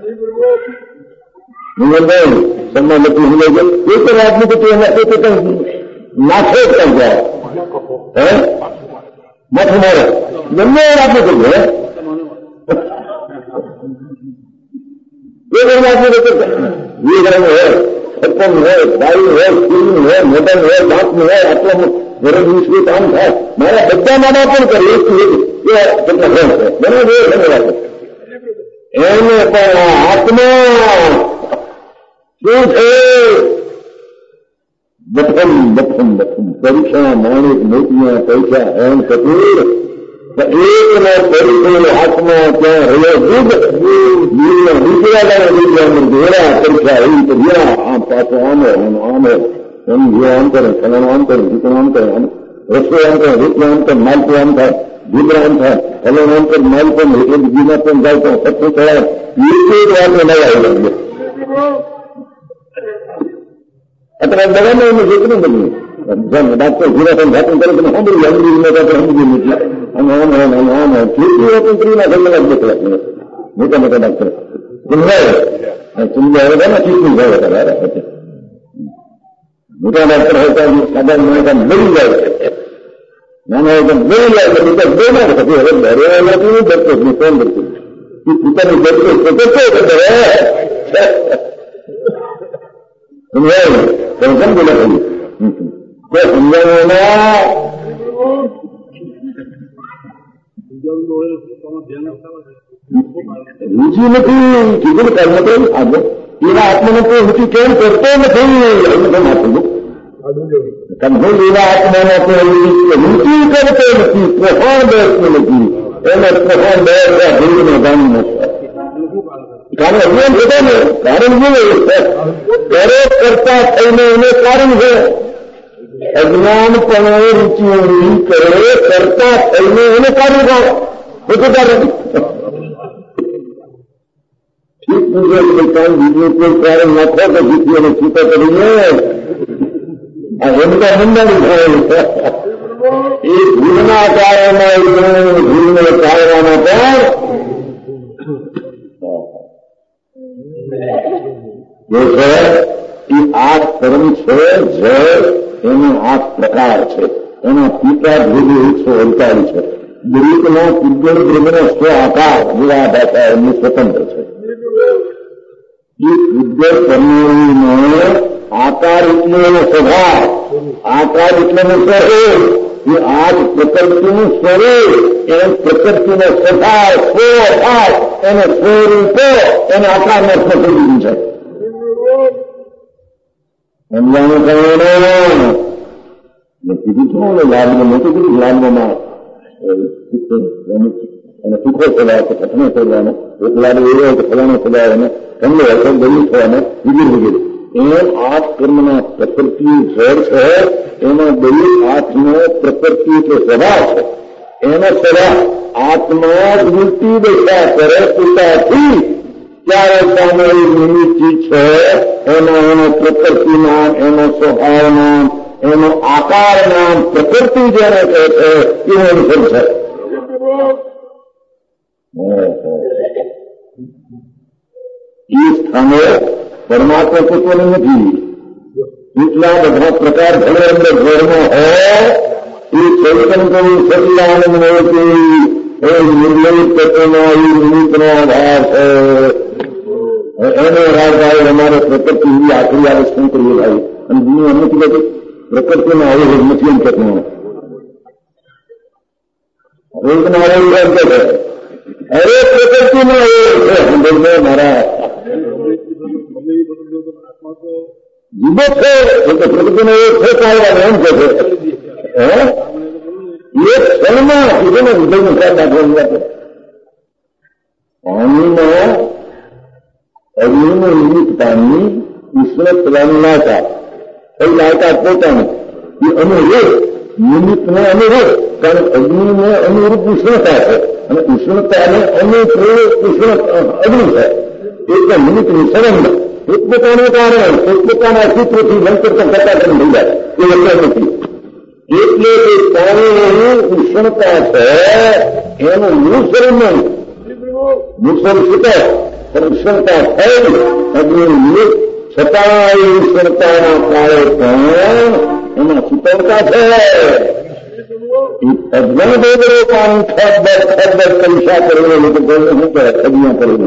સન્માન લખતી સમજાય છે. એક આદમી તો એના પોતે કંઈ નાખે જ કંઈ જાય માથું મારે ગમે આપે તો છે. એક આદમી તો વીરંગ હોય, સત્પન હોય, બાઈ હોય, સ્ત્રી હોય, મોટન હોય, દાંતનું હોય, આટલા વરસ વિશ્વ કામ થાય. મારા બધા મારા પણ કરે કેટલા ઘર છે બરાબર એને પણ આત્મા શું છે? બથમ બથમ બથમ પરીક્ષા માણિક મોતિયા પૈસા એમ કપૂર એકનો પરીક્ષો આત્મા ત્યાં રહ્યો બીજા ઘેરા પરીક્ષા એવી તો ગયા આમ પાછો આમ આમ એમ જે આમ કરે ફલાણું આમ કરે દીકરો આમ કરે રસ્તો આમ કરે રૂપિયા આમ કરે માલકો આમ થાય દીકરા આમ થાય ફલાણું આમ કરે માલ પણ એટલે બીજા પણ જાય તો સત્ય ચડાય એક વાતને નવા આવી લાગે. અત્યારે દવાનું એનું જેટલું બધું ડાક્ટર જીરાસન ધાતું કરે તમે સાંભળી સમજી એટલે આમ કેટલી વખત સ્ત્રીના કલાક 2 કલાક મોટા મોટા ડાક્ટર સમજાય સમજાવે ચીકણી જાય મોટા ડાક્ટર હોય સાધારણ મોટા બળી જાય નાના હોય બળી જાય તો બીજા 2 ના થતી હવે દરેલા કેવું ડરતો ફોન કરતું પોતાની ડરતો સમજાય સમજણ બોલા થયું કોઈ સમજાવવાના રુચિ નથી કીધું કર્મ તો આગળ એવા આત્માને તો રુચિ કેમ કરતો નથી સમજો એવા આત્માને તો રુચિ કરતો નથી પ્રભાવ બેસતો નથી એને પ્રભાવ બે ભૂલને ગામ નથી. કારણ અજ્ઞાન થતા ને કારણ શું દરેક કરતા થઈને એને કારણ છે. અજ્ઞાન પણ રુચિ કરે કરતા થઈને એને કારણ થાય બધું કારણ ઠીક પૂછે કામ બીજું કોઈ કારણ નાખો તો જીતી અને છૂટા કરીને આ એમના મંડાણી થાય એ ભૂલના કારણમાં ભૂલને કારણમાં પણ જે છે એ 8 કર્મ છે જય એનો 8 પ્રકાર છે. એના પિતા ભેદી 148 છે. ગ્રીકનો પૂજ્ય બ્રહ્મનો 100 આકાર જેવા ભાષા એમનું સ્વતંત્ર છે. कि उद्योग करने में आकार इतने में स्वभाव, आकार इतने में स्वरूप, ये आज प्रकृतिનું સ્વરૂપ એને પ્રકૃતિનો સ્વભાવ સ્વભાવ એને સ્વરૂપો એને આકારને થઈ દીધું છે. સમજાણું કહેવાનું કીધું છું ને લાભને મોટું કીધું લાભમાં અને સુખો સ્વભાવ છે ઘટનો સ્વભાવનો એક લાભ એવો હોય કે ફલાનો સ્વભાવનો ઠંડો હોય તો ગયું થવાનો વગેરે વગેરે એમ આઠ કર્મના પ્રકૃતિ ઘર છે એનો દરેક આત્મનો પ્રકૃતિ એટલે સ્વભાવ છે. એનો સ્વભાવ આત્મા વૃત્તિ દશા કરે પિતાથી ત્યારે સામે નિમિત્ત છે એનો પ્રકૃતિ નામ, એનો સ્વભાવ નામ, એનો આકાર નામ, પ્રકૃતિ જેને કહે છે એવું અનુસર છે. એ સ્થાને પરમાત્મા તત્વની નથી. એટલા બધા પ્રકાર ભલે અંદર ઘરમાં હોય એ ચૈતન્યનું સચિદાનંદ મોટી એ નિર્લલિત તત્વનો એ નિમિત્તનો આધાર છે. એને રાજભાઈ અમારે પ્રકૃતિ આખરી આવે શું કરીએ ભાઈ અને દુનિયા નથી બધી પ્રકૃતિનો આવેલો નથી એમ કહેતો રોજનો આવેલો એમ કે અરે પ્રકૃતિનો આવેલો છે મારા જુદો છે એટલે પ્રકૃતિનો એક છે ચાલવાનો એમ કે છે એક ક્ષણમાં કીધું ને હૃદયનું સાથ દાખવવાની વાત પાણીમાં અગ્નિનું નિમિત્ત પાણી ઈશ્વર પ્રદાન લાયકાત એ લાયકાત પોતાની એ અનુરૂપ નિમિત્તને અનુરૂપ કારણ અગ્નિને અનુરૂપ ઉષ્ણતા છે અને ઉષ્ણતાને અનુપ્રેરિત અગ્નિ છે એટલે નિમિત્તની સંબંધ પોતપોતાનું કારણ પોતપોતાના સૂત્રથી મંતરતા કરતા કરી થઈ જાય એ વચ્ચે નથી. એટલે એ પાણીની ઉષ્ણતા છે એનું મૂળ સ્વરૂપ નહીં, મૂળ સ્વરૂપ શીખે પણ ઉષ્ણતા થઈ અગ્નિ છતાં એ ઉષ્ણતાના કાળે પણ એમાં શીતળતા છે. અજ્ઞાન દેવરો પાણી ખબર પૈસા કરીને લોકો શું કહે ખબિયા કરીને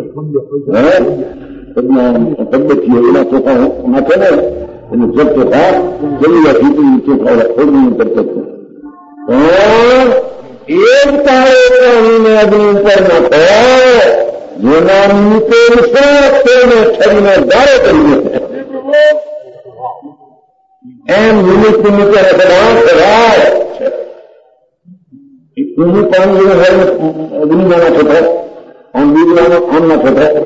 પદ્ધતિઓ એના ચોખા નાખે ને એનું જગ ચોખા જરૂરિયાત ચોખા ખોદવું કરતો હતો. પણ એક તારે પાણીને અગ્નિ ઉપર નાખો જેના નિમિત્તે તેને છરીને ગાળો કરીને એમ નિમિત્ત નિમિત્તે કરાય ઊંધું પાણી અગ્નિમાં નાખો થાય આમ બીજવાનો આમ નાખો થાય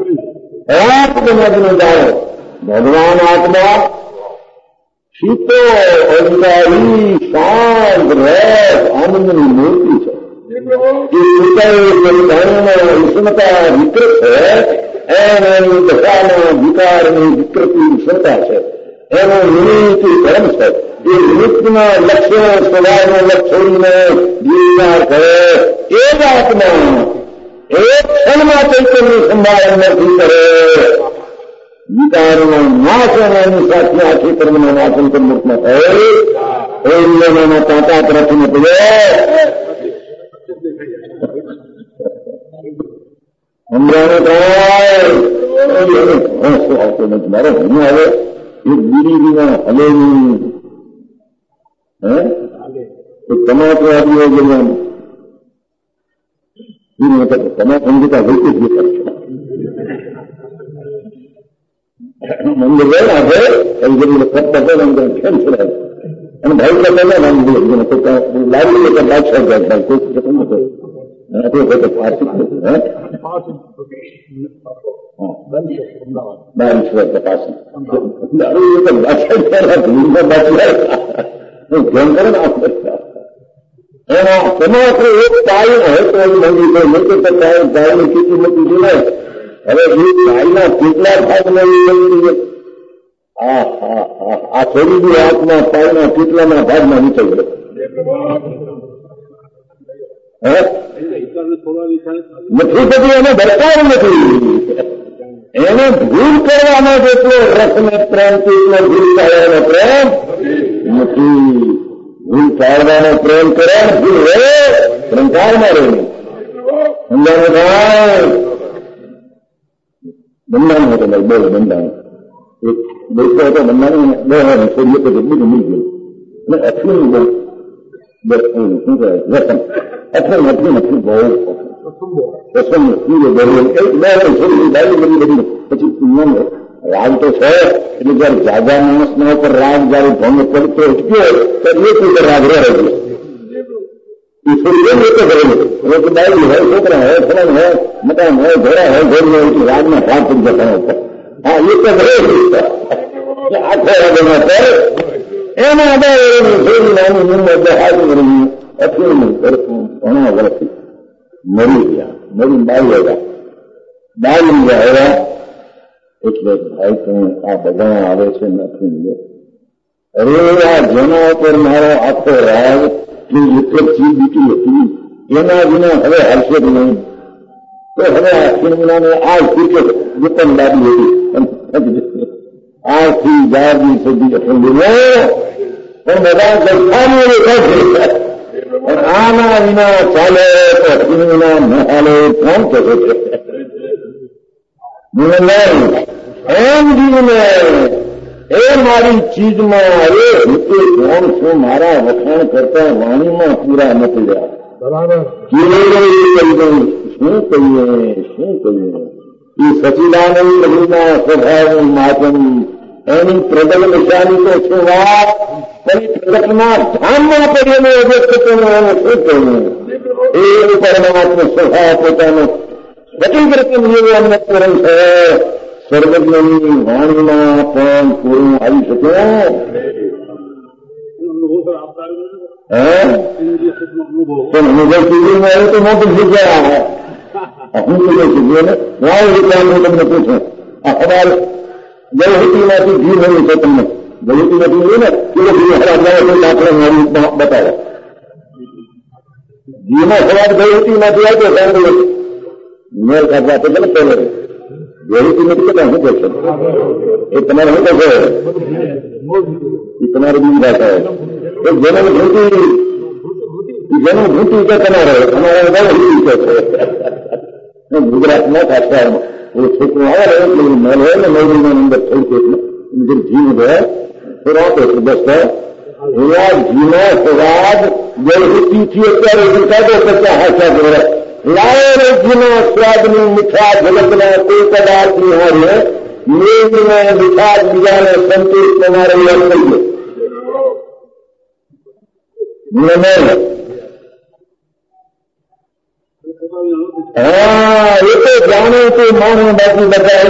અગ્નિ જાઓ ભગવાન આત્મા શીતો અધિકારી શાંત રસ આનંદની મૂર્તિ છે. ઉષ્ણતા વિકૃત છે એની દશાના વિકારની વિકૃતિ ઉષ્ણતા છે એનો નિમિત્ત ધર્મ છે. એ નિમિત્તના લક્ષ્યો સ્વભાવનો લક્ષોને જીવનાર છે એ જ આત્મા એક ક્ષણમાં ચૈતન્યની સંભાળ નથી કરે વિકારનો નાશ અને એની સાથે આખી કર્મના નાશન પ્રમુખમાં થાય એ નિયમોના તાકાત રાખીને પડ્યો સમજાણું થાય આવતો નથી મારો હું હવે એક બીડીના હલેની તમાકુ આદિઓ જવાનું તમાકુ અંગીતા વૈકું જ મંદિર ગયો આજે એવી જઈને ફક્ત ખેલ છે અને ભાઈ પહેલા લાવી લેતા બાદશાહ જાય ભાઈ કોઈ ખતમ ન કરે એના તમાત્ર એક પાય હોય તો મંદિર નહીં તો ગાયની ખેતી નથી જોડાય. હવે એ ગાયના કેટલા ભાગમાં આ થોડી બી હાથમાં પાયના કેટલાના ભાગમાં નીકળી ગયો નથી થતી એને દરકાર નથી. એને ભૂલ કરવાનો જેટલો રસને પ્રેમ એટલો ભૂલ ટાળવાનો પ્રેમ નથી. ભૂલ ટાળવાનો પ્રેમ કરે ભૂલ રહે સંસારમાં રહે સમજાનું થાય બંધાણ હતો ભાઈ, બહુ બંધાણ. એક દેશો હતો બંધાણ, બે છોડીએ તો બધું મળી ગયું. અને અશ્વિન બહુ શું કહેવાય રતન અશ્વિન અશ્વિન અશ્વિન બહુ રસમ સૂર્ય બહુ છોડી બાજુ બધી બધી પછી રાગ તો છે એટલે જયારે જાજા માણસના ઉપર રાગ જયારે ભંગ પડતો અટક્યો તો એ કોઈ રાગ રહે છે. એ છોડી એ તો કરેલું બાજુ હોય, છોકરા હોય, ફલાણ હોય, મકાન હોય, ઘોડા હોય, ઘોડી હોય, રાગના ભાગ પડી જતા ઉપર. હા એ તો રહે આખો રાગમાં પર એના થોડી નાની નિર્ણય હાજર કરી અશ્વિન ઘણા વર્ષથી મરી ગયા. મરી બાવી ગયા એટલે ભાઈ તમે આ બધા આવે છે નથી. અરે આ જેના ઉપર મારો આખો રાગ જે એક જ ચીજ બીટી હતી એના વિના હવે હાલશે જ નહીં. તો હવે અશ્વિનાને આ ક્રિકેટ દુકાન દાબી હતી આજથી 4 દિવસ સુધી અઠંડી પણ બધા ગરફાની રેખા છે. પણ આના વિના ચાલે તો અશ્વિન વિના ન હાલે કોણ કહે છે? એમ જીવને એ મારી ચીજમાં એ રીતે કોણ છું મારા વખાણ કરતા વાણીમાં પૂરા નથી રહ્યા. શું કહીએ એ સચિદાનંદ પ્રભુના સ્વભાવનું માધ્યમ એની પ્રબલ નિશાની તો છે વાત, પણ પ્રગટના ધામમાં પડેલો અવ્યક્ત શું કહ્યું એ પરમાત્મા સ્વભાવ પોતાનો સચિત રીતે એવો અમને પૂરણ છે. સર્વજ્ઞની વાણીમાં પણ પૂરું આવી શકે. પણ અનુભવ કીધું આવે તો મોટું જગ્યા હું કીધું છું ને વાવ એટલે હું તમને પૂછું આ અમારે જયહતીમાંથી ઘી મળ્યું છે તમને જયહતીમાંથી જોયું ને કિલો ઘી આપણે મારી બતાવો. ઘીનો સવાલ જયહતીમાંથી આવ્યો સાંભળ્યો મેળ કાઢવા તો ગલત પહેલો જયહતી નથી કેટલા શું કહેશો એ તમારે શું કહેશો એ તમારી બીજી ભાષા જેનું ભૂતી કે તમારે અમારા બધા છે ગુજરાતમાં ખાસ છોકરો આવે એટલે મેલ હોય ને મેળવીના અંદર થોડું એટલે ઘી હોય થોડો આપે છે બસ એવા ઘીનો સ્વાદ જયહતીથી અત્યારે વિકાસો કરતા હાસ્યા કરે લાયર ઘીના સ્વાદની મીઠા જગતના કોઈ પદાર્થ નિહાળીએ મેઘને મીઠા બીજાને સંતોષ તમારે યાદ કરીએ. હા એ તો જાણું છું માનું બાકી બધા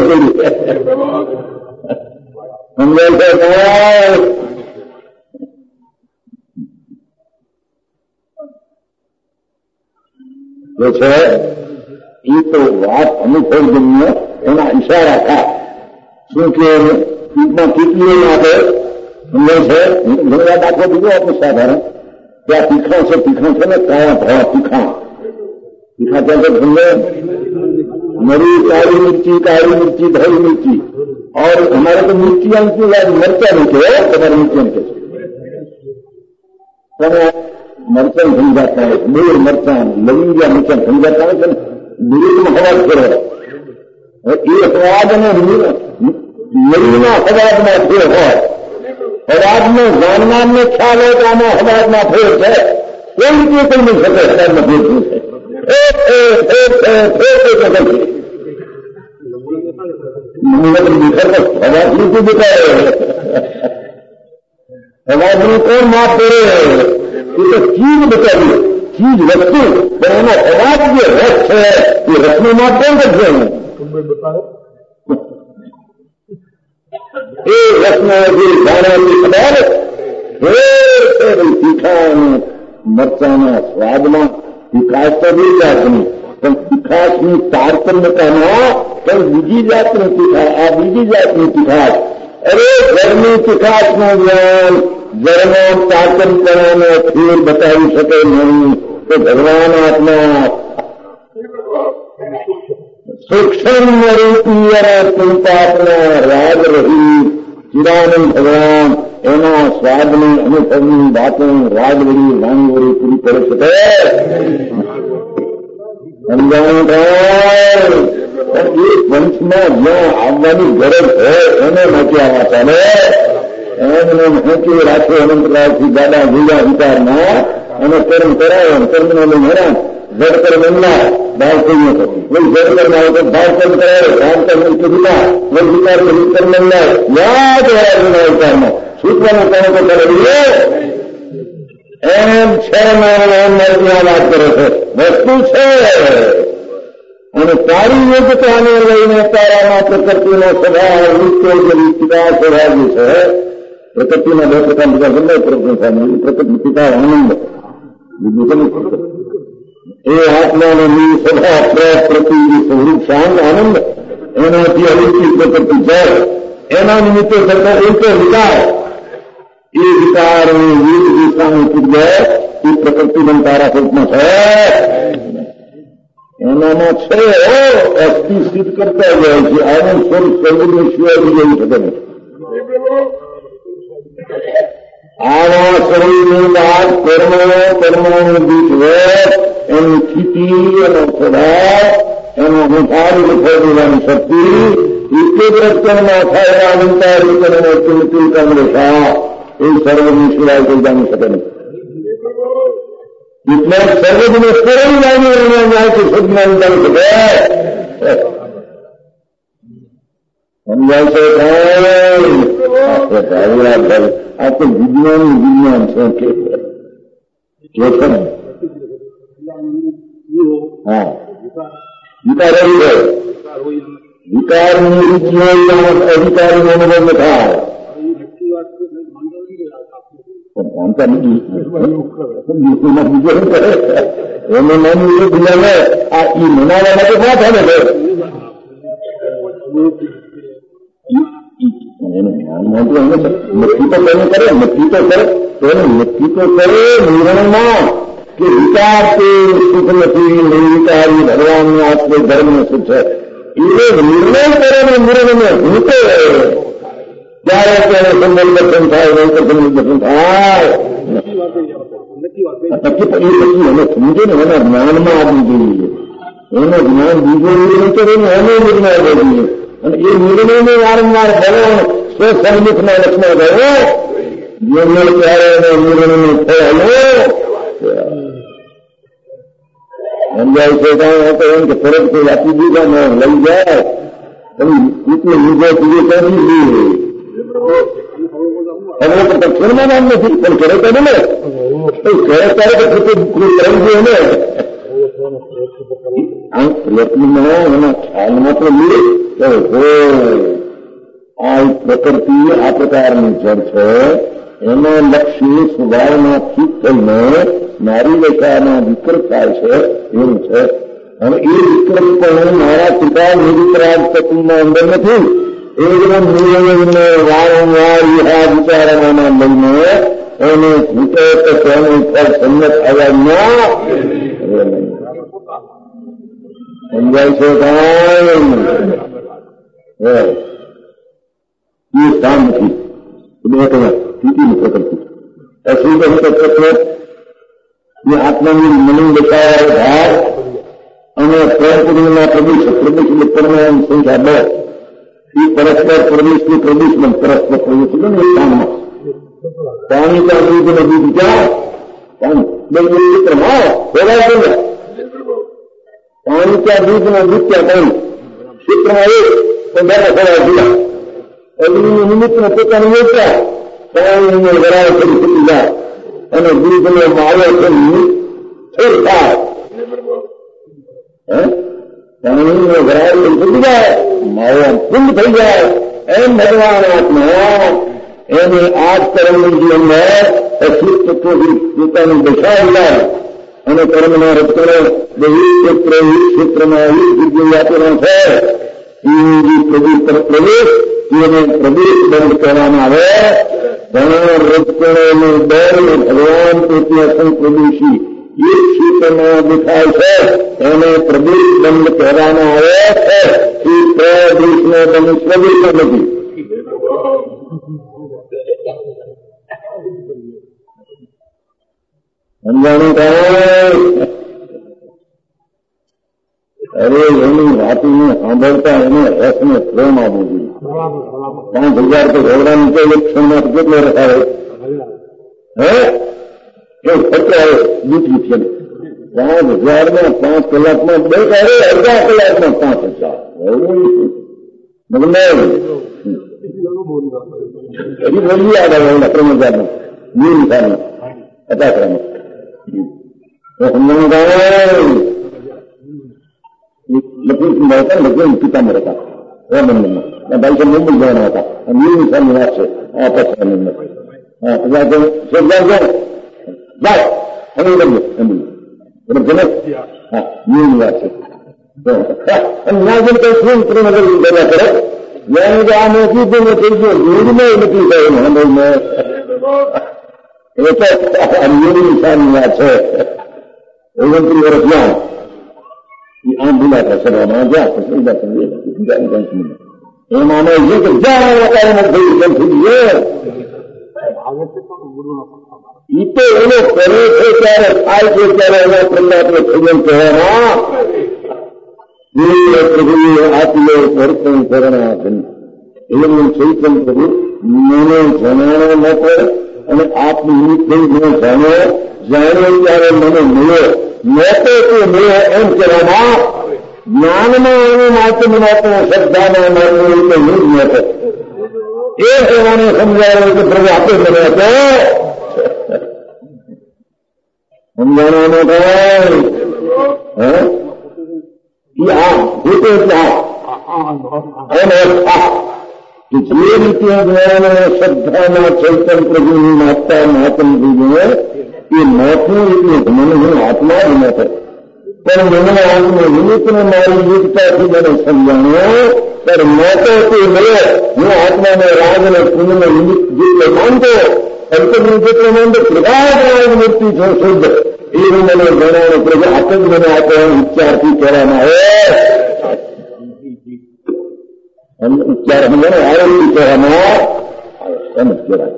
જે છે એ તો વાત અનુભવજન્ય એના ઈશારા થાય શું કે પીઠમાં કેટલી આપે સમજે છે. ઘણી દાખલો દીધો આપણે સાધારણ ત્યાં તીખા છે ને કાળા ભાવ તીખા क्या कहते हैं मरी काली मिर्ची धरी मिर्ची और हमारे तो मिर्ची की मरचा नहीं है तुम्हारे मिर्ची के मरचा बन जाता है मूल मरचा लविंगिया मरचा बन जाता है दूर में हवा फिर ये अपराध में मरीना अपराध में फिर है अपराध में जानना में ख्याल है तो आना अपराध में फिर है कोई नहीं सके अपराध में फिर અવાજનું કોણ માપ કરે એ તો ચીજ બતાવી ચીજ વસ્તુ પણ એનો અવાજ જે રસ છે એ રસનું માપ કોણ કરશે એ રસનો જે જાણવાની ખબર તીખા અને મરચાના સ્વાદમાં વિકાસ તો બી જાતની પણ વિકાસની તારતમ્યતામાં પણ બીજી જાતની તીખા આ બીજી જાતની તીખાશ અરે ઘરની તીખાશનું જ્ઞાન જળમાં તારતમ્યતાને ફેર બતાવી શકે નહીં તો ભગવાન આત્મા સૂક્ષ્મ રૂપી અને ચિંતાત્મા રાગ રહી ચિરાનંદ ભગવાન એના સ્વાદની અનુભવની વાતો રાગવરી વાણીવરી પૂરી કરી શકે. સમજાણું થાય પણ એ પંચમાં જ્યાં આવવાની ગરજ હોય એને નાખ્યા ચાલે એમને હેંચી રાખે અનંતરાયથી ગાડા ભૂગા વિચારમાં અને કર્મ કરાવે કર્મને લઈને હેરાન જડકર બનના ભાવ થઈ વही जड़कर ना होकर भाव कर्म कराए भाव कर्म उसके विकार वही विकार के कर्म मिलना याद है विचार में सूत्र में कर्म को करेंगे एम 6 महीने मरना बात करे थे वस्तु છે અને સારી યોગ્યતાને લઈને તારામાં પ્રકૃતિનો સ્વભાવ વૃત્તિ જે વિચાર સ્વભાવ છે પ્રકૃતિના બે પ્રકાર બીજા ગમે પ્રકૃતિ પિતા આનંદ એ આત્માનો સ્વભાવ પ્રતિ સ્વરૂપ શાંત આનંદ એનાથી અવિચિત પ્રકૃતિ જળ એના નિમિત્તે કરતા એક વિકાર એ વિકાર વિવિધ દિશામાં પૂજ્ય એ પ્રકૃતિ તારા સ્વરૂપમાં છે એનામાં છે અસ્થિ સ્થિત કરતા જાય છે આનું સ્વરૂપ સર્વનું સિવાય જોઈ શકે નહીં આવા શરીરની વાત કર્મોનું બીજ હોય એની સ્થિતિ એનો સ્વભાવ એનો હુંફારી દેવાની શક્તિ એકાગ્રતામાં થયેલા અલંકારી કરીને તિલકિલ કર્મરેખા એ સર્વની સિવાય કોઈ જાણી શકે નહીં એટલે સર્વજને કોઈ લાગી જાય કે સજ્ઞાન જાણી શકે સમજાય છે આ તો વિજ્ઞાન છે કે હા વિકાર આવી ગયો વિકારની રૂચિ અધિકારીનો અનુભવ ન થાય માનતા નથી બીજો કરે એને માની બીજાને આ ઈ મનાવવા માટે ના થાય ને નક્કી તો તેને કરે નક્કી તો કરે તેને નક્કી તો કરે નિર્ણયમાં કે વિચાર તે સુખ નથી નિર્વિચારી ભગવાનનો આત્મે ધર્મ સુખ છે એ નિર્ણય કરે ને નિર્ણયને ભૂતે ત્યારે ત્યારે સંબંધ દર્શન થાય નહીતર સંબંધ દર્શન થાય પછી એને સમજે ને એના જ્ઞાનમાં આવવું જોઈએ એનું જ્ઞાન બીજો નિર્ણય કરે ને એનો નિર્ણય આવવો જોઈએ અને એ નિર્ણયને વારંવાર ભગવાન સ્વસન્મુખના લક્ષમાં ગયો નિર્ણય ત્યારે એને નિર્ણયનો થયો સમજાય છે તો એમ કે ફરજ કોઈ આપી દીધા ને લઈ જાય એટલે લીધો બીજે કરી લઈએ હવે તો દક્ષિણમાં નામ નથી પણ કરે તો ને કરે ત્યારે તો કરવું જોઈએ ને આ પ્રયત્નમાં એના ખ્યાલમાં તો મળે આ પ્રકૃતિ આ પ્રકારની જળ છે એના લક્ષ્ય સ્વભાવમાં ઠીક થઈને નારી દશાના વિકૃત થાય છે એવું છે અને એ વિકૃત પણ મારા પિતા નિર્વિકરાજ તત્વના અંદર નથી એ બધા નિર્ણયને વારંવાર આ વિચારણામાં લઈને એને વિકૃત તેની પર સંમત આવવાના સમજાય છે એ સ્થાન નથી બે કલાક સ્થિતિની પ્રકૃતિ અશુદ્ધ તત્વ એ આત્માની મલિન દશાવાળો ભાવ અને પ્રપુરીના પ્રદેશ એટલે પરમાણુ સંખ્યા 2 એ પરસ્પર પ્રદેશની પ્રદેશમાં પરસ્પર પ્રદેશ છે ને એ સ્થાનમાં પાણી ત્યાં દૂધ ને દૂધ ક્યાં પાણી બે ચિત્રમાં બોલાય છે પાણી ત્યાં દૂધ ને દૂધ ત્યાં પાણી ક્ષેત્રમાં એક તો બેઠા ખોરાક જુદા અગ્નિ નિમિત્તને પોતાની યોજના પાણીને વરાળ કરી શકી જાય અને દૂધને માળો કરી ઠેર થાય પાણીને વરાળ કરી શકી જાય માળો કુંડ થઈ જાય એમ ભગવાન આત્મા એને આ કર્મની જે અંદર અશુદ્ધ તત્વથી પોતાની દશા જાય અને કર્મના રચનો ક્ષેત્રમાં જગ્યાએ આપેલા છે એ પવિત્ર પ્રવેશ એને પ્રદેશ બંધ કરવામાં આવે ઘણા રચકોને દર ભગવાન પોતે અસંપ્રદેશી એક ક્ષેત્રમાં દેખાય છે એને પ્રદેશ બંધ કહેવામાં આવે છે એ પ્રદેશનો તમે પ્રદેશ નથી સમજાણું અરે એની વાતને સાંભળતા એને રસને પ્રેમ આપવો જોઈએ. 5,000 તો ઘોડા નીચે એક ક્ષણમાં કેટલો રખાવે હે એ ખર્ચો આવે બીજી છે. 5,000 5 કલાકમાં 2 કરે, અડધા કલાકમાં 5,000 હજી બોલી આવે 3,000 નું નિશાની 50 લક્ષ્મી હતા લક્ષ્મી પિતામાં હતા મંદિરમાં ભાઈ સાહેબ મુંબઈ જવાના હતા અને એ નિશાની વાત છે આ પક્ષ જાય અને બરોબર જને હા ની વાત છે અને ના જેમ કઈ શું પ્રેમનગર કર્યા કરે યાની કે આ નથી તો થઈ ગયો યુડમાં નથી થયું નિશાની વાત છે. 29 વર્ષ જ્યાં એ આમ બોલાતા સભામાં જ્યાં એમાં અમે કે જ્યાં થઈ ગયો એ તો એનો કરે છે ત્યારે થાય છે ત્યારે એના પ્રહલાદને ખબર કહેવાના પ્રભુએ આપીએ વર્તન કરણાધન એનું ચૈતન પ્રભુ મને જણાણો ન પડે અને આપની નિમિત્ત ન જાણો જાણ્યો ત્યારે મને મળ્યો નહોતો તે મળ્યો એમ કહેવામાં જ્ઞાનમાં એનું માત્ર શ્રદ્ધામાં માત્ર રીતે હું જ નહોતો એ કહેવાને સમજાયો કે પ્રભુ આપે મને હતો સમજાવવાનો જે રીતે શ્રદ્ધામાં ચૈતન પ્રભુની માતા મહાત્મજીને એ મોતનું એટલે મને હું આત્મા જ નતો પણ મને આત્મ નિમિત્તને મારી યુક્તાથી મને સમજાણ્યો ત્યારે મોતો તે મળ્યો હું આત્માને રાજને પુણ્યને નિમિત્ત જેટલો માનતો અંતરની જેટલો માનતો પ્રભાવ મૂર્તિ છો શુદ્ધ એવું મને જણાવ્યું પ્રભુ આપ જ મને આપવાનો ઉચ્ચારથી કહેવામાં આવે ઉચ્ચાર મને આરોગ્ય કહેવામાં એમ જ કહેવાય.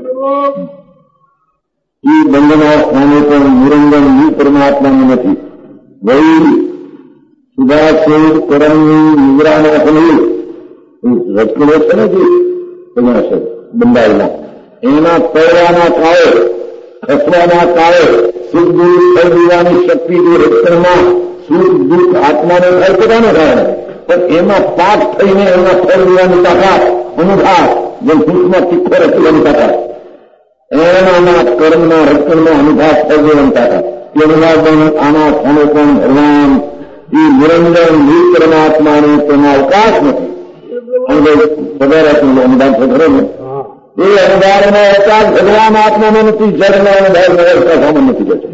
એ બંધના સ્થાને પણ નિરંજન ની પરમાત્માનું નથી વહી સુભાષ કરમની નિદ્રાના થયું રચકડો છે ને જે બંધાયેલા એના તળવાના કાળે ખસવાના કાળે સુખ દુઃખ થઈ દેવાની શક્તિ રક્ષણમાં સુખ દુઃખ આત્માને થાય પોતાને કારણે પણ એમાં પાક થઈને એના ફળ દેવાની તાકાત અનુભાવ જે સુખમાં તીખો રચવાની તાકાત એનામાં કર્મના રક્ષણમાં અનુભાવ થઈ દેવાની તાકાત એ અનુભાવ આના સ્થાને પણ ભગવાન એ નિરંજન નિજ પરમાત્માને તેના અવકાશ નથી અને સદારાત્મક અનુભાવ છે ખરો ને એ અનુભાવનો અવકાશ ભગવાન આત્માનો નથી જળનો અનુભાવ વ્યવસ્થા સામાન નથી જતો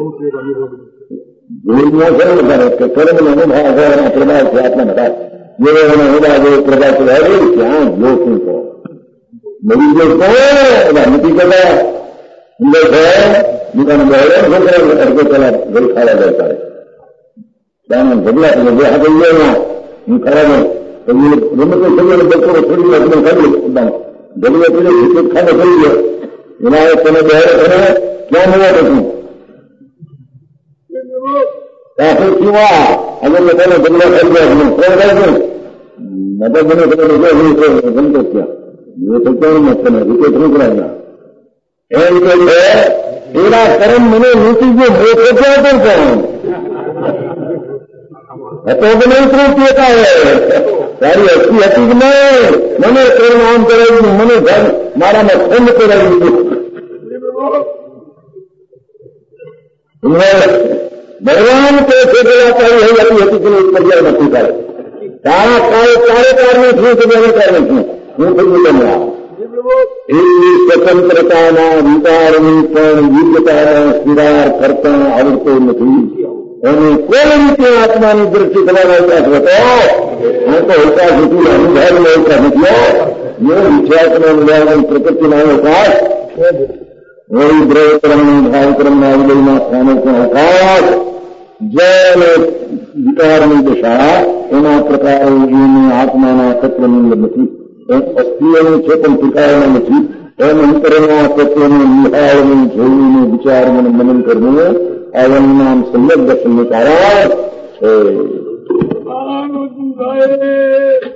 કે કર્મનો અનુભાવ હોય પ્રભાવ છે આત્માનો ભાવ જેવો એનો અનુભાવ એવો પ્રભાવ છે ક્યાં જો શું કહો મરી ગયો કોણ નથી કરતા અંદર છે દુકાન બહેરો છોકરા અડધો કલાક ઘર ખાવા જાય તારે ત્યાં ઝઘડા તમે જે હાથ ગયો હું ખરાબ ગમે તે છોકરો બપોરે થોડી વાર તમે ખાઈ લો જગલો પેલો વિકૃત ખાતો થઈ ગયો એના તમે બહેરો તમે ક્યાં મળ્યા પછી ત્યાં કેવા અગર પોતાનો જગલો થઈ ગયા મદદ મને ગમતો ક્યાં એ તો કેવું મત વિકેટ નીકળ્યા એમ કે છે એના કર્મ મને લૂટી ગયો મોટો ક્યાં પણ કોણ હતો કે નહીં તૃપ્તિ હતા તારી અસ્તી હતી જ નહીં મને કર્મ આમ કરાવી દીધું મને મારામાં ખંડ કરાવી દીધું ભગવાન કે છે કે તારી હૈ હતી હતી કે પર્યાય નથી કરે તારા તારે કારણે શું કે કારણે શું હું થયું તમને આવું એવી સ્વતંત્રતાના વિચારની પણ યુદ્ધતાના સ્વીકાર કરતા આવડતો નથી અને કોઈ રીતે આત્માની દ્રષ્ટિ તમારો અવકાશ હતો આ તો અવકાશ નથી અનુભવનો અવકાશ નથી વિશ્વાસનો અનુભવ પ્રકૃતિનો અવકાશ વળી દ્રવ્યક્રમના ભાવક્રમના વિલયના સ્થાનો પણ અવકાશ જય અને વિકારની દશા એના પ્રકારે એની આત્માના તત્વની નથી એમ અસ્થિઓનું છે પણ ટીકાયેલા નથી એમ અંતરના તત્વને નિહાળવું જોવું વિચારવું મનન કરવું આ નામ સમ્યક દર્શનનું કારણ છે. आनंद